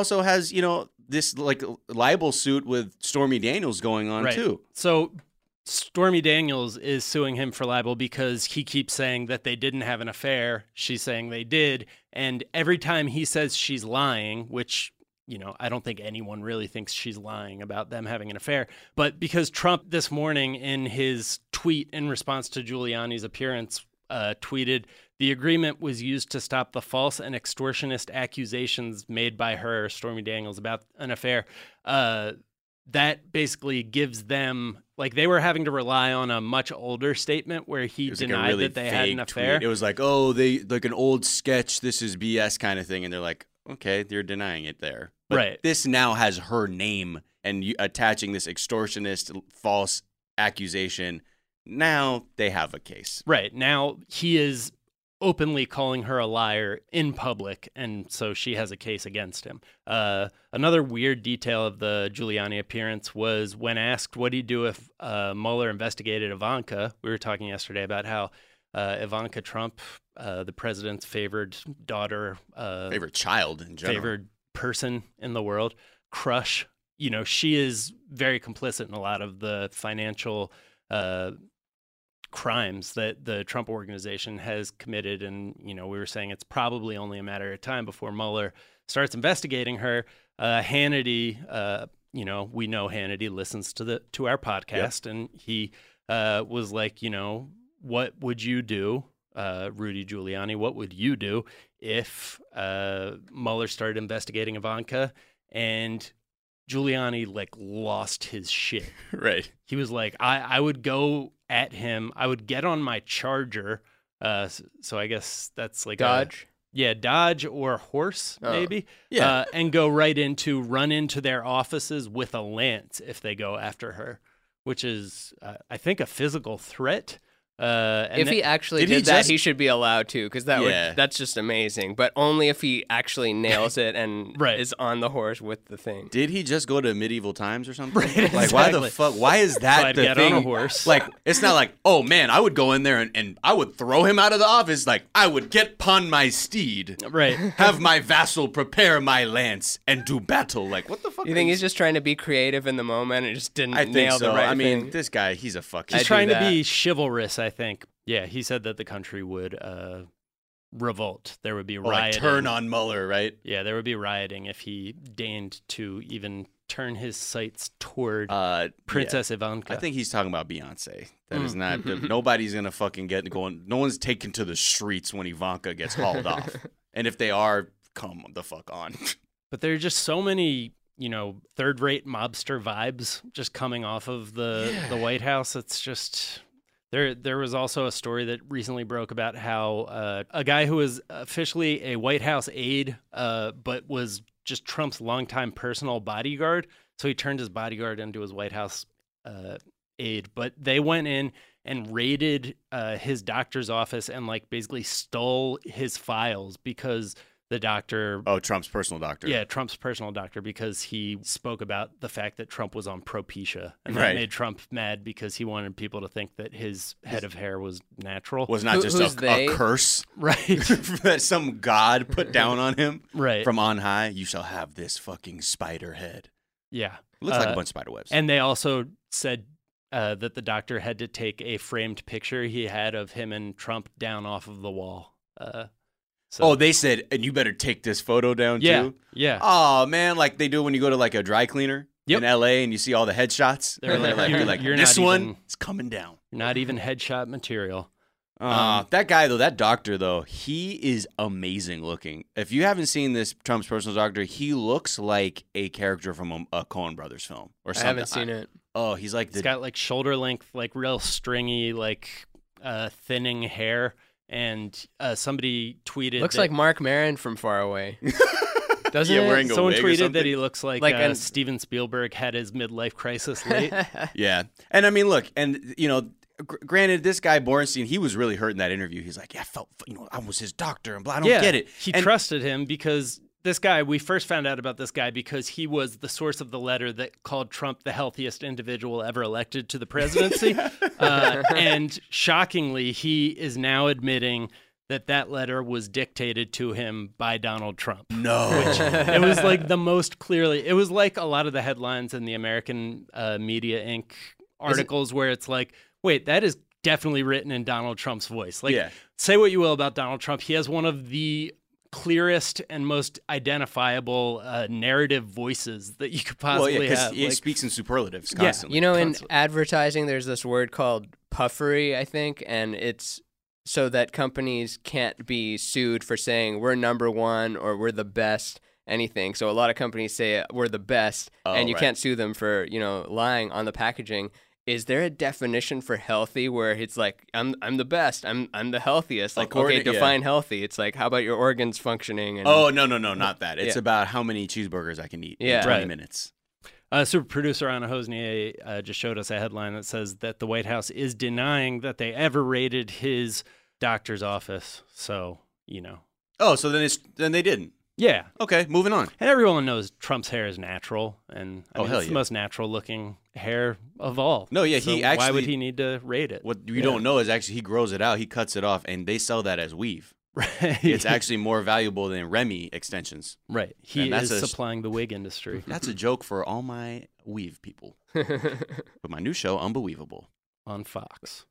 this like libel suit with Stormy Daniels going on too. So Stormy Daniels is suing him for libel because he keeps saying that they didn't have an affair. She's saying they did. And every time he says she's lying, which, I don't think anyone really thinks she's lying about them having an affair. But because Trump this morning in his tweet in response to Giuliani's appearance tweeted, the agreement was used to stop the false and extortionist accusations made by her, Stormy Daniels, about an affair. That basically gives them, like, they were having to rely on a much older statement where he denied that they had an affair. It was like, oh, they like an old sketch, this is BS kind of thing. And they're like, okay, they're denying it there. But right. This now has her name and attaching this extortionist false accusation. Now they have a case. Right. Now he is openly calling her a liar in public, and so she has a case against him. Another weird detail of the Giuliani appearance was when asked what he'd do if Mueller investigated Ivanka. We were talking yesterday about how Ivanka Trump, the president's favored daughter, favorite child in general, favored person in the world, crush. She is very complicit in a lot of the financial crimes that the Trump organization has committed. And, we were saying it's probably only a matter of time before Mueller starts investigating her. Hannity, we know Hannity listens to our podcast, and he was like, what would you do, Rudy Giuliani, what would you do if Mueller started investigating Ivanka? And Giuliani like lost his shit. Right. He was like, I would go at him. I would get on my Charger. So I guess that's like Dodge. Dodge or horse, maybe. Yeah. And run into their offices with a lance if they go after her, which is, I think, a physical threat. If he actually did that, he should be allowed to, because that's just amazing. But only if he actually nails it and is on the horse with the thing. Did he just go to medieval times or something? Right, like, why the fuck? Why is that the get thing? on a horse. Like, it's not like, oh man, I would go in there and I would throw him out of the office. Like, I would get upon my steed, right? Have my vassal prepare my lance and do battle. Like, what the fuck? You think he's just trying to be creative in the moment and just didn't nail the right thing? I mean, this guy, he's a fucking. He's trying to be chivalrous, I think. Yeah, he said that the country would revolt. There would be rioting. Like turn on Mueller, right? Yeah, there would be rioting if he deigned to even turn his sights toward Princess Ivanka. I think he's talking about Beyonce. That is not. Nobody's gonna fucking get going. No one's taken to the streets when Ivanka gets hauled off. And if they are, come the fuck on. But there are just so many, third-rate mobster vibes just coming off of the White House. It's just. There was also a story that recently broke about how a guy who was officially a White House aide, but was just Trump's longtime personal bodyguard. So he turned his bodyguard into his White House aide. But they went in and raided his doctor's office and basically stole his files because the doctor... Oh, Trump's personal doctor. Yeah, Trump's personal doctor, because he spoke about the fact that Trump was on Propecia. And that made Trump mad because he wanted people to think that his head of hair was natural. Was not just a curse. Right. That some god put down on him. Right. From on high, you shall have this fucking spider head. Yeah. It looks like a bunch of spider webs. And they also said that the doctor had to take a framed picture he had of him and Trump down off of the wall. So. They said, and you better take this photo down too? Yeah. Oh, man, like they do when you go to a dry cleaner in L.A. and you see all the headshots. They're like, you're this one is coming down. Not even headshot material. That guy, though, that doctor, though, he is amazing looking. If you haven't seen this Trump's personal doctor, he looks like a character from a Coen Brothers film or something. I haven't seen it. Oh, he's like he's got shoulder length, real stringy, thinning hair. And somebody tweeted... Looks like Mark Maron from Far Away. Doesn't it? Wearing a Someone wig tweeted that he looks like Steven Spielberg had his midlife crisis late. Yeah. And I mean, look, and, granted, this guy, Bornstein, he was really hurt in that interview. He's like, I felt, I was his doctor, and blah, I don't get it. He trusted him because... This guy, we first found out about this guy because he was the source of the letter that called Trump the healthiest individual ever elected to the presidency. And shockingly, he is now admitting that letter was dictated to him by Donald Trump. No. It was the most clearly, it was like a lot of the headlines in the American Media Inc. articles where it's like, wait, that is definitely written in Donald Trump's voice. Say what you will about Donald Trump. He has one of the clearest and most identifiable narrative voices that you could possibly have. He speaks in superlatives constantly. In advertising, there's this word called puffery, I think, and it's so that companies can't be sued for saying we're number one or we're the best anything. So a lot of companies say we're the best, and you can't sue them for lying on the packaging. Is there a definition for healthy where it's like I'm the best, I'm the healthiest? Define healthy. It's like, how about your organs functioning? And, no, not that. It's about how many cheeseburgers I can eat in 20 minutes. Super producer Anna Hosnier just showed us a headline that says that the White House is denying that they ever raided his doctor's office. So Oh, so then they didn't. Yeah. Okay, moving on. And everyone knows Trump's hair is natural, and it's the most natural-looking hair of all. No, yeah, so he actually... Why would he need to raid it? What you don't know is actually he grows it out, he cuts it off, and they sell that as weave. Right. It's actually more valuable than Remy extensions. Right. He is supplying the wig industry. That's a joke for all my weave people. But my new show, Unbelievable. On Fox.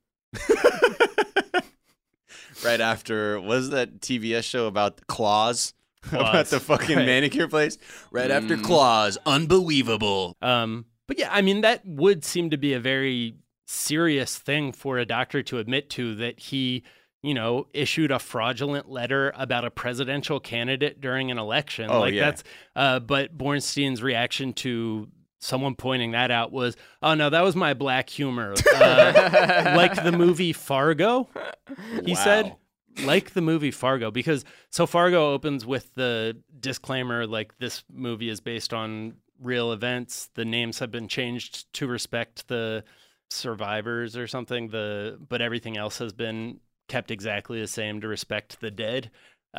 Right after, what is that TBS show about Claws? About the fucking manicure place? Right after Claws. Unbelievable. But yeah, I mean, that would seem to be a very serious thing for a doctor to admit to, that he issued a fraudulent letter about a presidential candidate during an election. Oh, yeah. That's, but Bornstein's reaction to someone pointing that out was, oh no, that was my black humor. Like the movie Fargo, he said. Like the movie Fargo, because so Fargo opens with the disclaimer, like this movie is based on real events. The names have been changed to respect the survivors or something. But everything else has been kept exactly the same to respect the dead.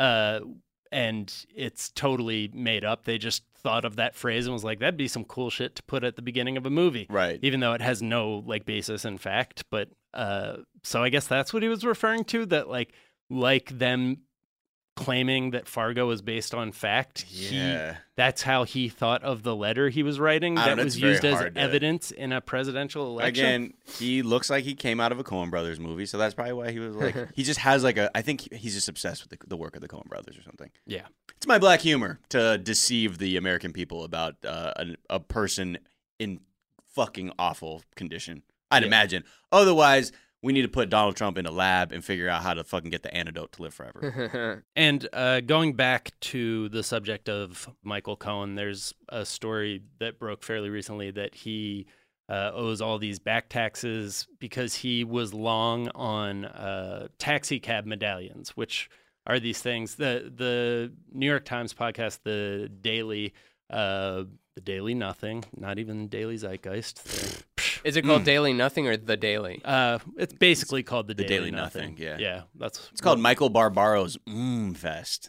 And it's totally made up. They just thought of that phrase and was like, that'd be some cool shit to put at the beginning of a movie. Right. Even though it has no basis in fact. But so I guess that's what he was referring to, that like them claiming that Fargo was based on fact. That's how he thought of the letter he was writing that was used as evidence in a presidential election. Again, he looks like he came out of a Coen Brothers movie, so that's probably why he was like, he just has I think he's just obsessed with the work of the Coen Brothers or something. Yeah. It's my black humor to deceive the American people about a person in fucking awful condition. I'd imagine. Otherwise, we need to put Donald Trump in a lab and figure out how to fucking get the antidote to live forever. And going back to the subject of Michael Cohen, there's a story that broke fairly recently that he owes all these back taxes because he was long on taxi cab medallions, which are these things. The New York Times podcast, The Daily Nothing, not even Daily Zeitgeist. Is it called Daily Nothing or The Daily? It's basically called The Daily Nothing. Yeah, It's called Michael Barbaro's Fest.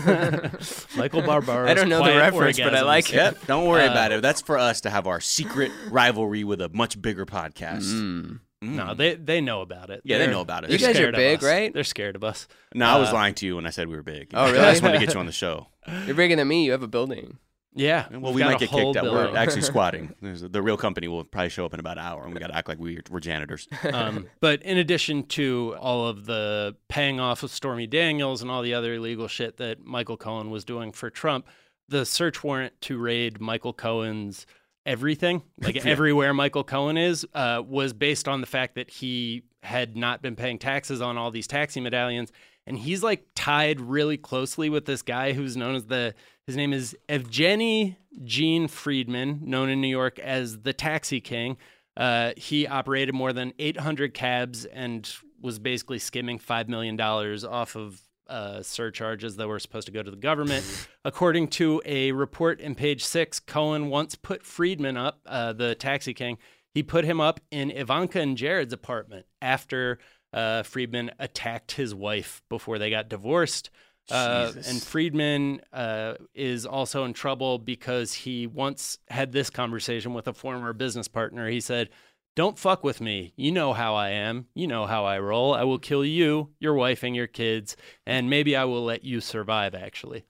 Michael Barbaro's I don't know the reference, orgasms. but I like it. Yep, don't worry about it. That's for us to have our secret rivalry with a much bigger podcast. No, they know about it. Yeah, they know about it. You guys are big, right? They're scared of us. No, I was lying to you when I said we were big. Oh, really? I just wanted to get you on the show. You're bigger than me. You have a building. Yeah. Well, we might get kicked out. We're actually squatting. The real company will probably show up in about an hour, and we got to act like we're janitors. But in addition to all of the paying off of Stormy Daniels and all the other illegal shit that Michael Cohen was doing for Trump, the search warrant to raid Michael Cohen's everything, everywhere Michael Cohen is, was based on the fact that he had not been paying taxes on all these taxi medallions. And he's tied really closely with this guy who's known as his name is Evgeny Gene Friedman, known in New York as the Taxi King. He operated more than 800 cabs and was basically skimming $5 million off of surcharges that were supposed to go to the government. According to a report in Page 6, Cohen once put Friedman up, the Taxi King. He put him up in Ivanka and Jared's apartment after Friedman attacked his wife before they got divorced. And Friedman is also in trouble because he once had this conversation with a former business partner. He said, "Don't fuck with me. You know how I am. You know how I roll. I will kill you, your wife, and your kids, and maybe I will let you survive, actually."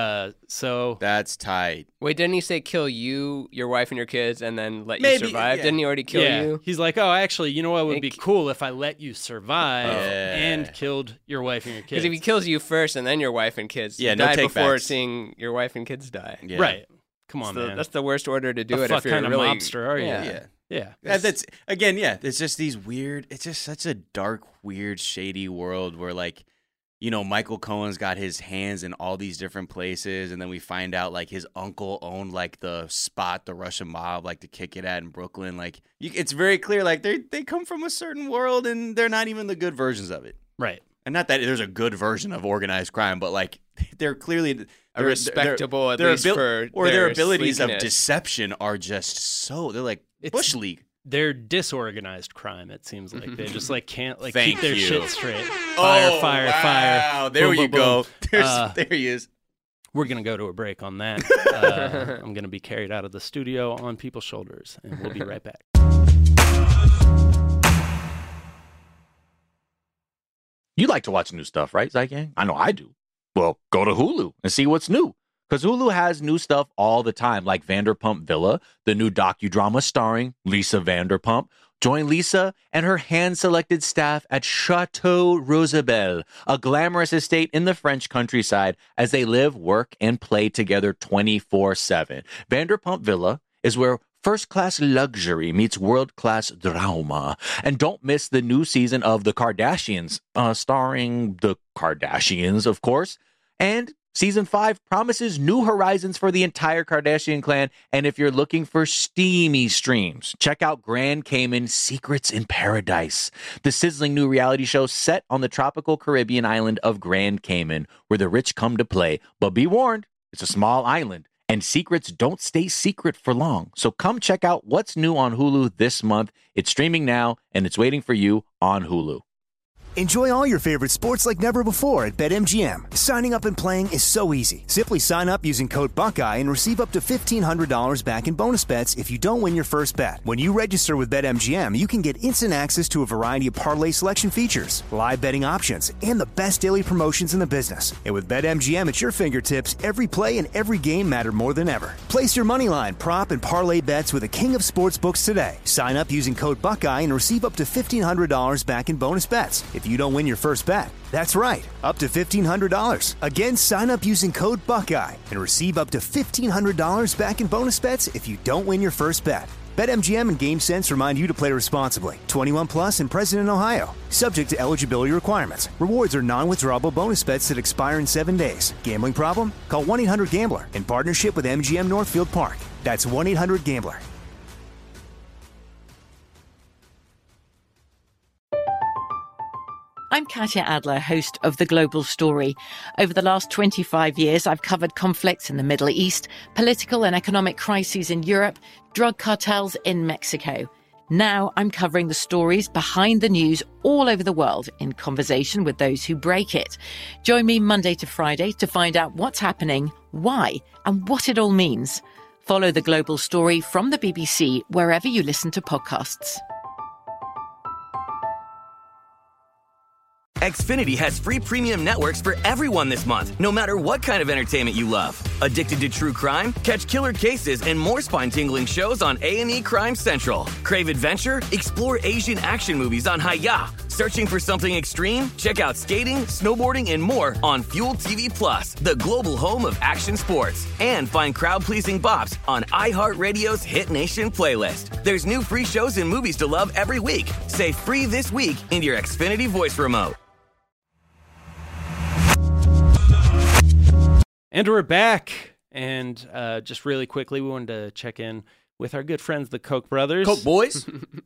So that's tight. Wait, didn't he say kill you, your wife, and your kids, and then let you survive? Yeah. Didn't he already kill you? He's like, oh, actually, you know what would be cool if I let you survive and killed your wife and your kids. Because if he kills you first and then your wife and kids, died before seeing your wife and kids die. Yeah. Right. Come on, man. That's the worst order to do the it. Fuck if you're kind really of mobster are you? Yeah. That's again. Yeah. It's just these weird. It's just such a dark, weird, shady world where Michael Cohen's got his hands in all these different places, and then we find out his uncle owned the spot the Russian mob to kick it at in Brooklyn. It's very clear they come from a certain world, and they're not even the good versions of it. Right. And not that there's a good version of organized crime, but they're clearly respectable at least for their abilities sleekness. of deception are just they're Bush League. They're disorganized crime, it seems like. They just can't Thank keep their you. shit straight. Fire, fire. Wow, there boom, you boom, go. boom. There he is. We're going to go to a break on that. I'm going to be carried out of the studio on people's shoulders, and we'll be right back. You like to watch new stuff, right, Zygang? I know I do. Well, go to Hulu and see what's new. Because Hulu has new stuff all the time, like Vanderpump Villa, the new docudrama starring Lisa Vanderpump. Join Lisa and her hand-selected staff at Chateau Rosabelle, a glamorous estate in the French countryside, as they live, work, and play together 24/7. Vanderpump Villa is where First-class luxury meets world-class drama. And don't miss the new season of The Kardashians, starring the Kardashians, of course. And Season 5 promises new horizons for the entire Kardashian clan. And if you're looking for steamy streams, check out Grand Cayman Secrets in Paradise, the sizzling new reality show set on the tropical Caribbean island of Grand Cayman, where the rich come to play. But be warned, it's a small island, and secrets don't stay secret for long. So come check out what's new on Hulu this month. It's streaming now, and it's waiting for you on Hulu. Enjoy all your favorite sports like never before at BetMGM. Signing up and playing is so easy. Simply sign up using code Buckeye and receive up to $1,500 back in bonus bets if you don't win your first bet. When you register with BetMGM, you can get instant access to a variety of parlay selection features, live betting options, and the best daily promotions in the business. And with BetMGM at your fingertips, every play and every game matter more than ever. Place your moneyline, prop, and parlay bets with the king of sportsbooks today. Sign up using code Buckeye and receive up to $1,500 back in bonus bets if you don't win your first bet. That's right, up to $1,500. Again, sign up using code Buckeye and receive up to $1,500 back in bonus bets if you don't win your first bet. BetMGM and GameSense remind you to play responsibly. 21 plus and present in Ohio. Subject to eligibility requirements. Rewards are non-withdrawable bonus bets that expire in 7 days. Gambling problem? Call 1-800-GAMBLER in partnership with MGM Northfield Park. That's 1-800-GAMBLER. I'm Katya Adler, host of The Global Story. Over the last 25 years, I've covered conflicts in the Middle East, political and economic crises in Europe, drug cartels in Mexico. Now I'm covering the stories behind the news all over the world in conversation with those who break it. Join me Monday to Friday to find out what's happening, why, and what it all means. Follow The Global Story from the BBC wherever you listen to podcasts. Xfinity has free premium networks for everyone this month, no matter what kind of entertainment you love. Addicted to true crime? Catch killer cases and more spine-tingling shows on A&E Crime Central. Crave adventure? Explore Asian action movies on Hi-YAH. Searching for something extreme? Check out skating, snowboarding, and more on Fuel TV Plus, the global home of action sports. And find crowd-pleasing bops on iHeartRadio's Hit Nation playlist. There's new free shows and movies to love every week. Say free this week in your Xfinity voice remote. And we're back. And just really quickly, we wanted to check in with our good friends, the Koch brothers. Koch boys.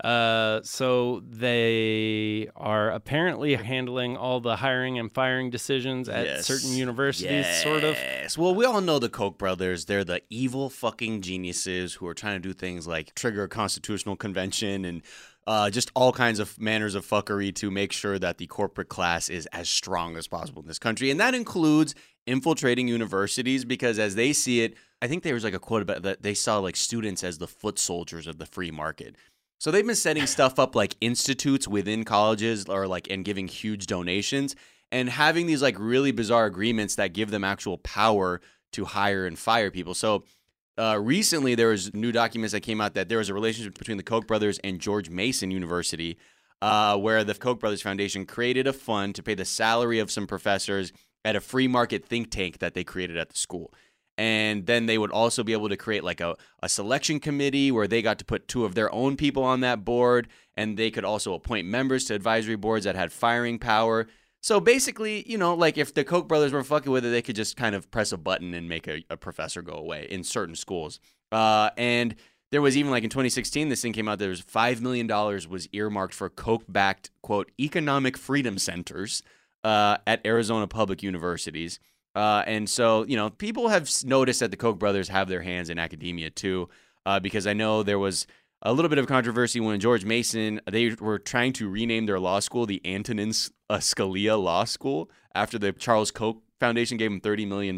So they are apparently handling all the hiring and firing decisions at certain universities, sort of. Yes. Well, we all know the Koch brothers. They're the evil fucking geniuses who are trying to do things like trigger a constitutional convention and just all kinds of manners of fuckery to make sure that the corporate class is as strong as possible in this country. And that includes infiltrating universities because as they see it, I think there was like a quote about that they saw like students as the foot soldiers of the free market. So they've been setting stuff up like institutes within colleges or like and giving huge donations and having these like really bizarre agreements that give them actual power to hire and fire people. So recently, there was new documents that came out that there was a relationship between the Koch brothers and George Mason University, where the Koch brothers Foundation created a fund to pay the salary of some professors at a free market think tank that they created at the school. And then they would also be able to create like a selection committee where they got to put 2 of their own people on that board, and they could also appoint members to advisory boards that had firing power. So basically, you know, like if the Koch brothers were fucking with it, they could just kind of press a button and make a professor go away in certain schools. And there was even like in 2016, this thing came out, there was $5 million was earmarked for Koch-backed, quote, economic freedom centers at Arizona public universities. And so, you know, people have noticed that the Koch brothers have their hands in academia too, because I know there was a little bit of controversy when George Mason, they were trying to rename their law school the Antonin Scalia Law School after the Charles Koch Foundation gave them $30 million.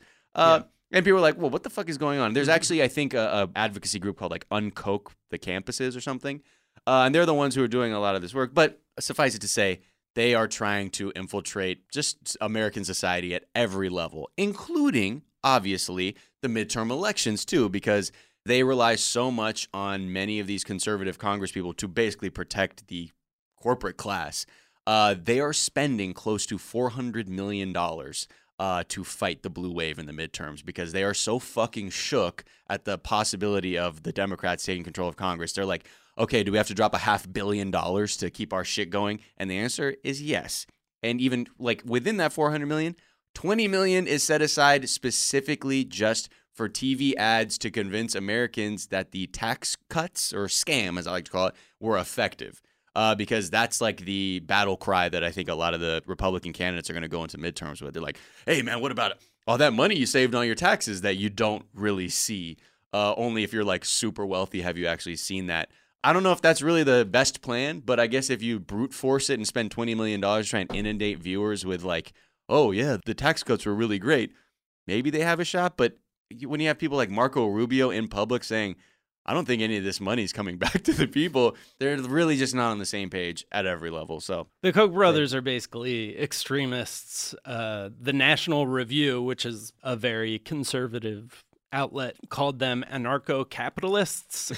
And people were like, well, what the fuck is going on? There's actually, I think, a advocacy group called like Unkoch the Campuses or something. And they're the ones who are doing a lot of this work. But suffice it to say, they are trying to infiltrate just American society at every level, including, obviously, the midterm elections too, because they rely so much on many of these conservative congresspeople to basically protect the corporate class. They are spending close to $400 million to fight the blue wave in the midterms because they are so fucking shook at the possibility of the Democrats taking control of Congress. They're like, okay, do we have to drop $500 million to keep our shit going? And the answer is yes. And even like within that $400 million, $20 million is set aside specifically just for TV ads to convince Americans that the tax cuts, or scam as I like to call it, were effective. Because that's like the battle cry that I think a lot of the Republican candidates are going to go into midterms with. They're like, hey, man, what about all that money you saved on your taxes that you don't really see? Only if you're like super wealthy have you actually seen that. I don't know if that's really the best plan, but I guess if you brute force it and spend $20 million trying to inundate viewers with like, oh, yeah, the tax cuts were really great, maybe they have a shot. But when you have people like Marco Rubio in public saying, I don't think any of this money is coming back to the people, they're really just not on the same page at every level. So the Koch brothers are basically extremists. The National Review, which is a very conservative outlet, called them anarcho-capitalists.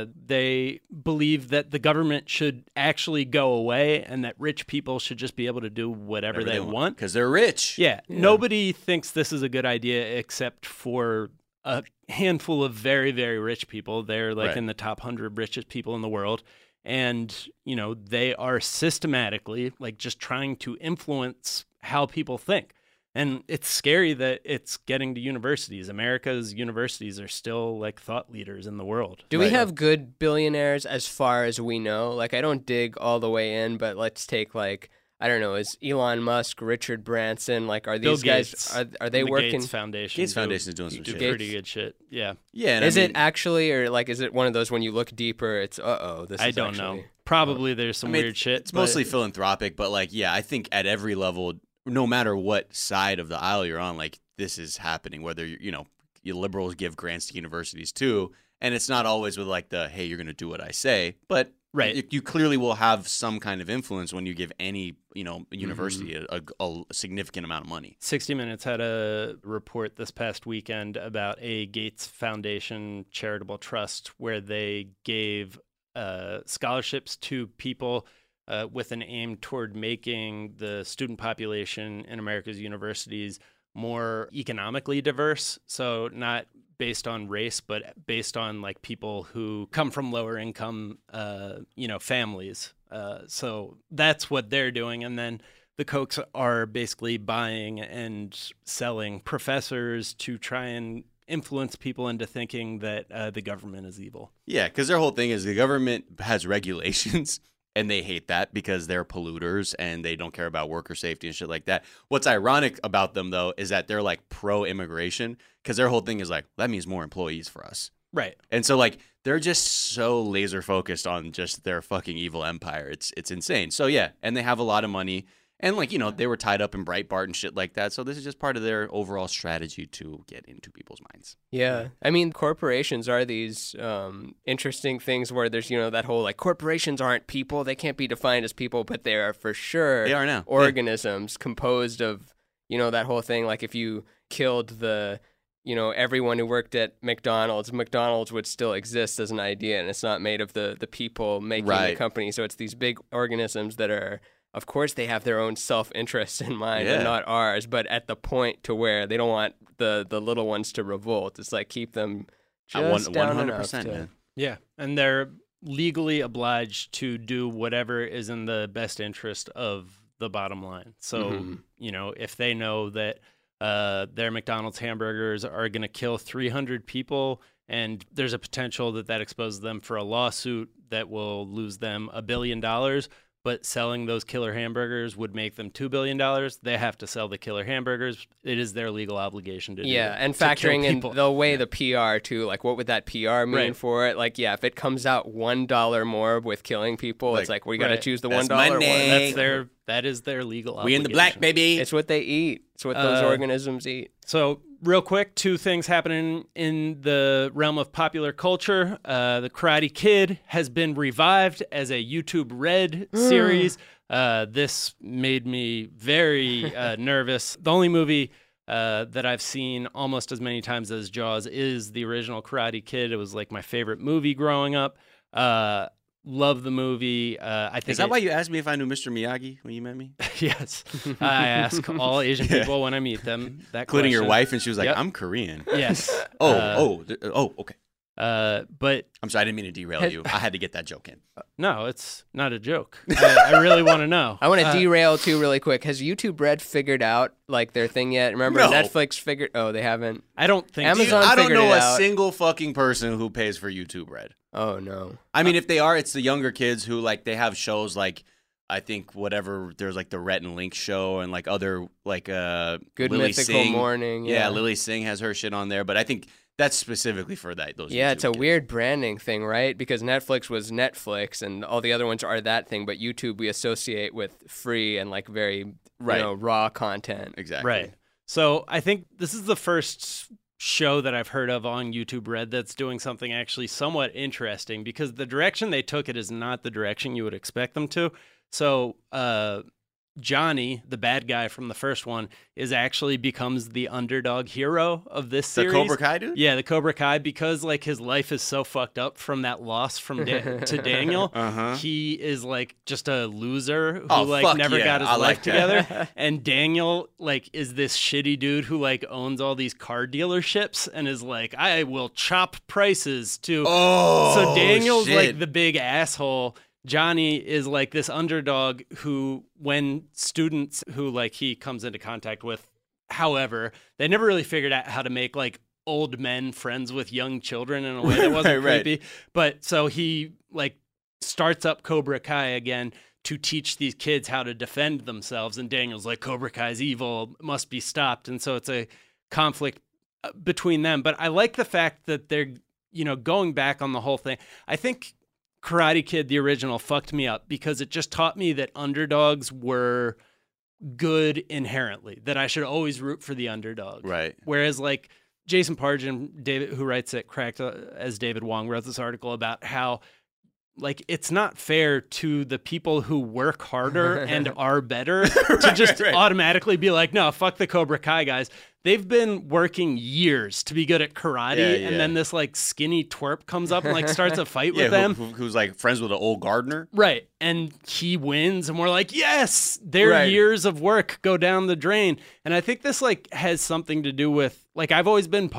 They believe that the government should actually go away and that rich people should just be able to do whatever they want. Because they're rich. Yeah. Nobody thinks this is a good idea except for a handful of very, very rich people. They're like in the top 100 richest people in the world. And, you know, they are systematically like just trying to influence how people think. And it's scary that it's getting to universities. America's universities are still like thought leaders in the world. Do we have good billionaires as far as we know? Like, I don't dig all the way in, but let's take like, I don't know, is Elon Musk, Richard Branson, like, are these guys, are they working? Gates Foundation. Gates Foundation is doing some shit. Pretty good shit. Yeah. Yeah. And is it actually, or like, is it one of those when you look deeper, it's, this is I don't know. Probably there's some weird shit. It's mostly philanthropic, but like, yeah, I think at every level, no matter what side of the aisle you're on, like, this is happening, whether, you know, you liberals give grants to universities too. And it's not always with like the, hey, you're going to do what I say, but you clearly will have some kind of influence when you give any, you know, university a significant amount of money. 60 Minutes had a report this past weekend about a Gates Foundation charitable trust where they gave scholarships to people with an aim toward making the student population in America's universities more economically diverse. So not based on race, but based on like people who come from lower income, families. So that's what they're doing. And then the Kochs are basically buying and selling professors to try and influence people into thinking that the government is evil. Yeah, because their whole thing is the government has regulations. And they hate that because they're polluters and they don't care about worker safety and shit like that. What's ironic about them, though, is that they're like pro-immigration because their whole thing is like, that means more employees for us. Right. And so like they're just so laser focused on just their fucking evil empire. It's insane. So yeah, and they have a lot of money. And like, you know, they were tied up in Breitbart and shit like that. So this is just part of their overall strategy to get into people's minds. Yeah. I mean, corporations are these interesting things where there's, you know, that whole like corporations aren't people. They can't be defined as people, but they are for sure. They are now. Organisms composed of, you know, that whole thing. Like if you killed everyone who worked at McDonald's would still exist as an idea. And it's not made of the people making the company. So it's these big organisms that are, of course, they have their own self-interest in mind and not ours, but at the point to where they don't want the little ones to revolt. It's like keep them just down 100%, man. Yeah, and they're legally obliged to do whatever is in the best interest of the bottom line. So, you know, if they know that their McDonald's hamburgers are going to kill 300 people and there's a potential that exposes them for a lawsuit that will lose them $1 billion, but selling those killer hamburgers would make them $2 billion. They have to sell the killer hamburgers. It is their legal obligation to do. Yeah, and factoring in the way the PR too, like what would that PR mean for it? Like, yeah, if it comes out $1 more with killing people, it's like we got to choose the $1 one. That is their legal obligation. We in the black, baby. It's what they eat. It's what those organisms eat. So real quick, 2 things happening in the realm of popular culture. The Karate Kid has been revived as a YouTube Red series. This made me very nervous. The only movie that I've seen almost as many times as Jaws is the original Karate Kid. It was like my favorite movie growing up. Love the movie. I think Is that why you asked me if I knew Mr. Miyagi when you met me? Yes. I ask all Asian people when I meet them that Including your question. wife, and she was like, Yep. I'm Korean. Yes. Okay. But I'm sorry, I didn't mean to derail you. I had to get that joke in. no, it's not a joke. I really want to know. I want to derail too really quick. Has YouTube Red figured out like their thing yet? Remember No. Netflix figured? Oh, they haven't. I don't think Amazon I don't figured know it a out. single fucking person who pays for YouTube Red. Oh no. I mean, if they are, it's the younger kids who like they have shows like I think whatever there's like the Rhett and Link show and like other like Good Lily Mythical Singh. Morning. Yeah, Yeah, Lily Singh has her shit on there, but I think that's specifically for those. Yeah, YouTube it's a kids. weird branding thing, right? Because Netflix was Netflix, and all the other ones are that thing. But YouTube we associate with free and like very raw content. Exactly. Right. So I think this is the first show that I've heard of on YouTube Red that's doing something actually somewhat interesting, because the direction they took it is not the direction you would expect them to. So Johnny, the bad guy from the first one, actually becomes the underdog hero of this series. The Cobra Kai dude? Yeah, the Cobra Kai, because like his life is so fucked up from that loss from to Daniel. Uh-huh. He is like just a loser who Oh, like fuck never yeah. got his I life like that. together. And Daniel like is this shitty dude who like owns all these car dealerships and is like, I will chop prices to. Oh, so Daniel's shit. like the big asshole. Johnny is like this underdog who, when students who like he comes into contact with, however, they never really figured out how to make like old men friends with young children in a way that wasn't Right. creepy. But so he like starts up Cobra Kai again to teach these kids how to defend themselves. And Daniel's like, Cobra Kai's evil, must be stopped. And so it's a conflict between them. But I like the fact that they're, going back on the whole thing. I think Karate Kid, the original, fucked me up because it just taught me that underdogs were good inherently, that I should always root for the underdog. Right. Whereas like Jason Pargin, David, who writes at Cracked as David Wong, wrote this article about how like it's not fair to the people who work harder and are better to just automatically be like, no, fuck the Cobra Kai guys. They've been working years to be good at karate, and then this like skinny twerp comes up and like starts a fight with them. Who's like friends with an old gardener. Right. And he wins, and we're like, yes, their years of work go down the drain. And I think this like has something to do with like I've always been a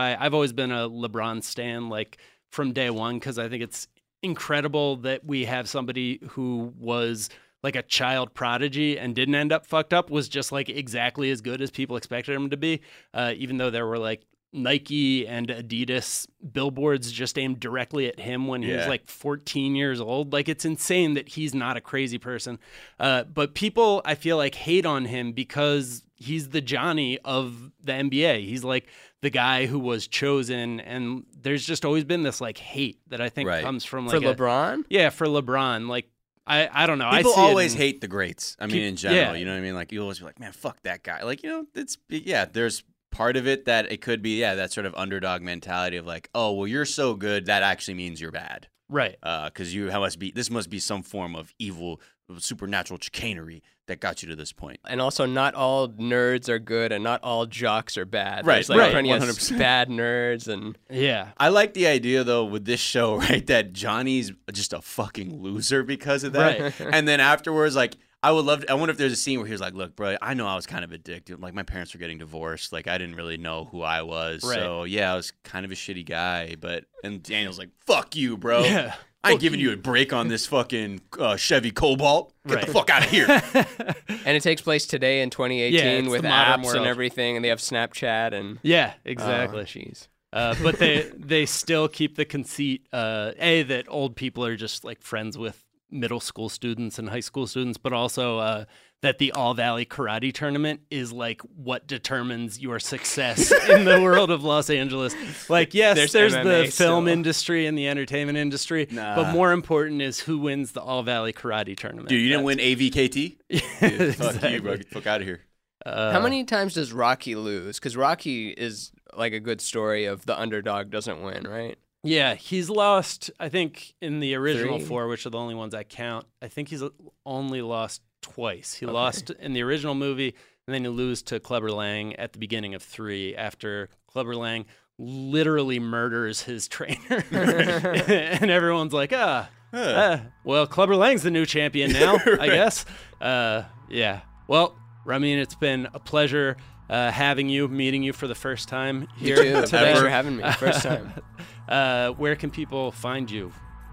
LeBron stan like from day one, because I think it's incredible that we have somebody who was like a child prodigy and didn't end up fucked up, was just like exactly as good as people expected him to be, even though there were like Nike and Adidas billboards just aimed directly at him when he was like 14 years old. Like it's insane that he's not a crazy person. But people, I feel like, hate on him because he's the Johnny of the NBA. He's like the guy who was chosen, and there's just always been this like hate that I think comes from like LeBron. Yeah, for LeBron. Like I don't know. People I see always hate the greats. I mean, in general, yeah. you know what I mean? Like you always be like, man, fuck that guy. Like, there's part of it that it could be, that sort of underdog mentality of like, oh, well, you're so good, that actually means you're bad. Right. Because this must be some form of evil, supernatural chicanery that got you to this point. And also, not all nerds are good, and not all jocks are bad. Right, There's like plenty of 100%. bad nerds, and I like the idea though with this show, right? That Johnny's just a fucking loser because of that, Right. and then afterwards, like. I wonder if there's a scene where he was like, look, bro, I know I was kind of addicted. Like, my parents were getting divorced. Like, I didn't really know who I was. Right. So, yeah, I was kind of a shitty guy. And Daniel's like, fuck you, bro. Yeah. I ain't giving you a break on this fucking Chevy Cobalt. Get the fuck out of here. and it takes place today in 2018 Yeah, it's with the modern apps world. and everything, and they have Snapchat and Yeah, exactly. Jeez. But they still keep the conceit, that old people are just like friends with middle school students and high school students, but also that the All Valley Karate Tournament is like what determines your success in the world of Los Angeles. Like, yes, there's MMA the film still. industry and the entertainment industry, but more important is who wins the All Valley Karate Tournament. Dude, you didn't win AVKT? Dude, fuck Exactly. you, bro. Get the fuck out of here. How many times does Rocky lose? Because Rocky is like a good story of the underdog doesn't win, right? Yeah, he's lost, I think, in the original 3? 4, which are the only ones I count. I think he's only lost twice. He lost in the original movie, and then he lose to Clubber Lang at the beginning of 3 after Clubber Lang literally murders his trainer. And everyone's like, well, Clubber Lang's the new champion now, I guess. Yeah. Well, Ramin, it's been a pleasure meeting you for the first time here today. Thanks for having me. First time. Where can people find you?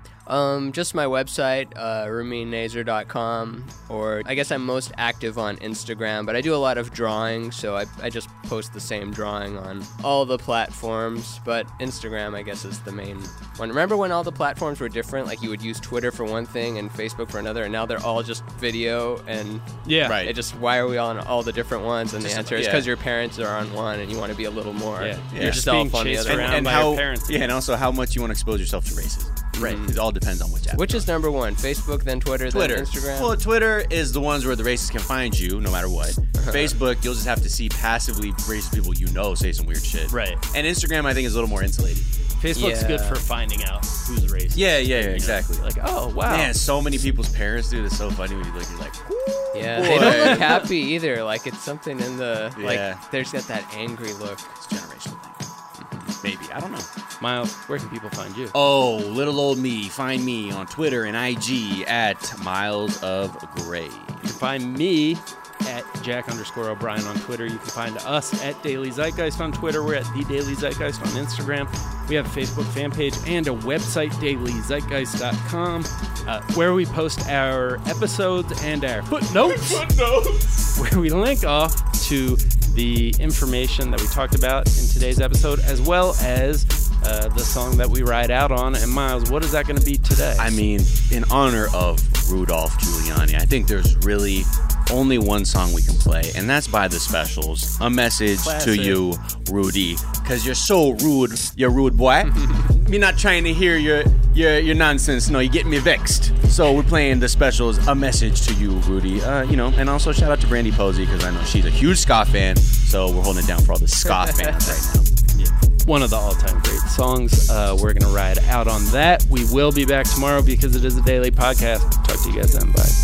Just my website, RaminNazer.com, or I guess I'm most active on Instagram, but I do a lot of drawing, so I just post the same drawing on all the platforms, but Instagram, I guess, is the main one. Remember when all the platforms were different? Like, you would use Twitter for one thing and Facebook for another, and now they're all just video, and right. It just, why are we on all the different ones? And the answer is because your parents are on one, and you want to be a little more yourself on the other one. And your parents. Yeah, and also how much you want to expose yourself to racism. Right. It all depends on which app. Which is number one? Facebook, then Twitter, then Instagram? Well, Twitter is the ones where the racists can find you no matter what. Facebook, you'll just have to see passively racist people say some weird shit. Right. And Instagram, I think, is a little more insulated. Facebook's good for finding out who's racist. Yeah, exactly. Like, oh, wow. Man, so many people's parents, dude. It's so funny when you're like, yeah, they don't look happy either. Like, it's something in the, they just got that angry look. It's a generational thing. Maybe. I don't know. Miles, where can people find you? Oh, little old me. Find me on Twitter and IG at Miles of Gray. You can find me at Jack_O'Brien on Twitter. You can find us at Daily Zeitgeist on Twitter. We're at The Daily Zeitgeist on Instagram. We have a Facebook fan page and a website, dailyzeitgeist.com, where we post our episodes and our footnotes. Where we link off to the information that we talked about in today's episode, as well as the song that we ride out on. And Miles, what is that going to be today? I mean, in honor of Rudolph Giuliani, I think there's really only one song we can play, and that's by The Specials. A message to you, Rudy, because you're so rude, you rude boy. Me not trying to hear your nonsense. No, you get me vexed. So we're playing The Specials, A Message to You, Rudy. And also shout out to Brandy Posey, because I know she's a huge ska fan, so we're holding it down for all the ska fans right now. One of the all-time great songs. We're going to ride out on that. We will be back tomorrow because it is a daily podcast. Talk to you guys then. Bye.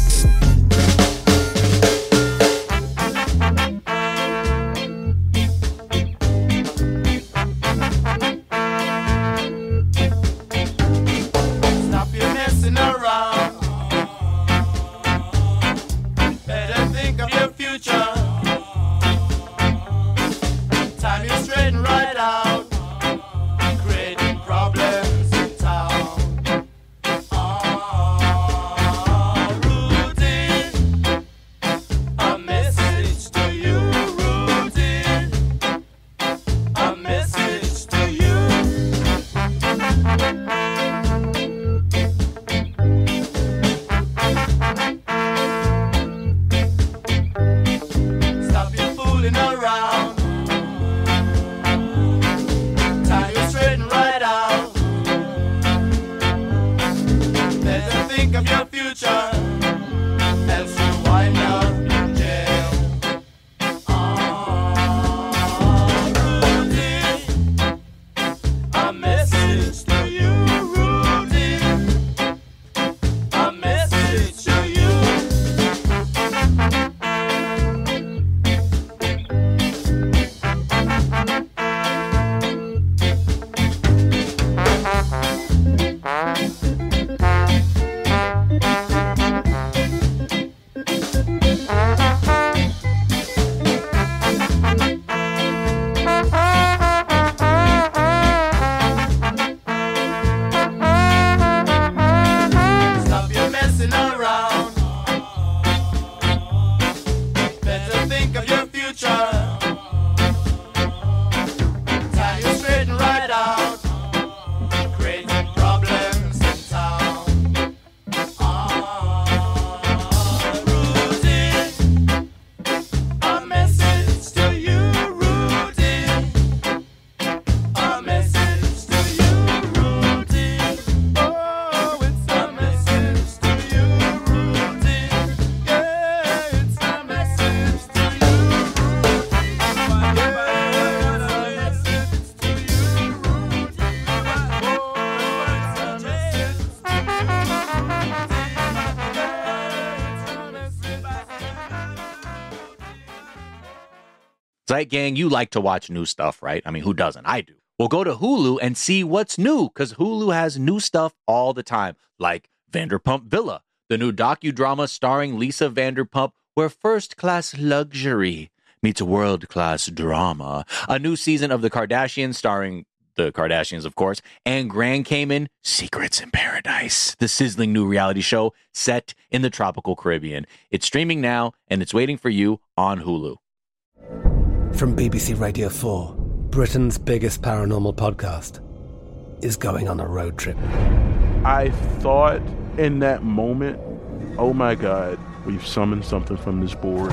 Zeit Gang, you like to watch new stuff, right? I mean, who doesn't? I do. Well, go to Hulu and see what's new, because Hulu has new stuff all the time, like Vanderpump Villa, the new docudrama starring Lisa Vanderpump, where first-class luxury meets world-class drama. A new season of The Kardashians starring the Kardashians, of course, and Grand Cayman, Secrets in Paradise, the sizzling new reality show set in the tropical Caribbean. It's streaming now, and it's waiting for you on Hulu. From BBC Radio 4, Britain's biggest paranormal podcast is going on a road trip. I thought in that moment, oh my God, we've summoned something from this board.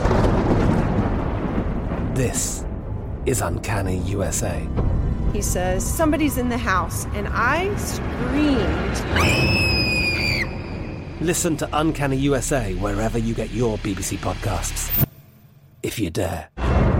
This is Uncanny USA. He says, somebody's in the house, and I screamed. Listen to Uncanny USA wherever you get your BBC podcasts, if you dare.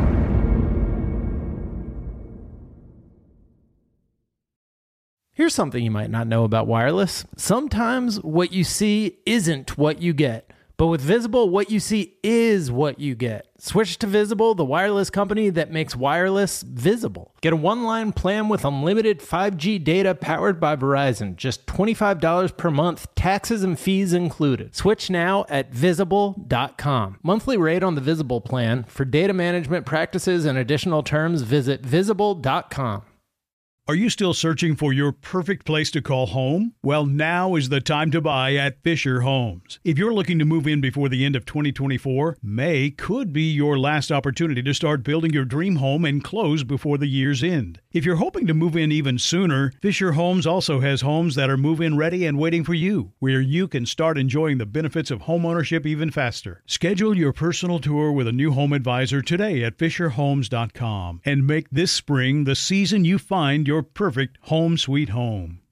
Here's something you might not know about wireless. Sometimes what you see isn't what you get. But with Visible, what you see is what you get. Switch to Visible, the wireless company that makes wireless visible. Get a one-line plan with unlimited 5G data powered by Verizon. Just $25 per month, taxes and fees included. Switch now at Visible.com. Monthly rate on the Visible plan. For data management practices and additional terms, visit Visible.com. Are you still searching for your perfect place to call home? Well, now is the time to buy at Fisher Homes. If you're looking to move in before the end of 2024, May could be your last opportunity to start building your dream home and close before the year's end. If you're hoping to move in even sooner, Fisher Homes also has homes that are move-in ready and waiting for you, where you can start enjoying the benefits of homeownership even faster. Schedule your personal tour with a new home advisor today at FisherHomes.com and make this spring the season you find your perfect home sweet home.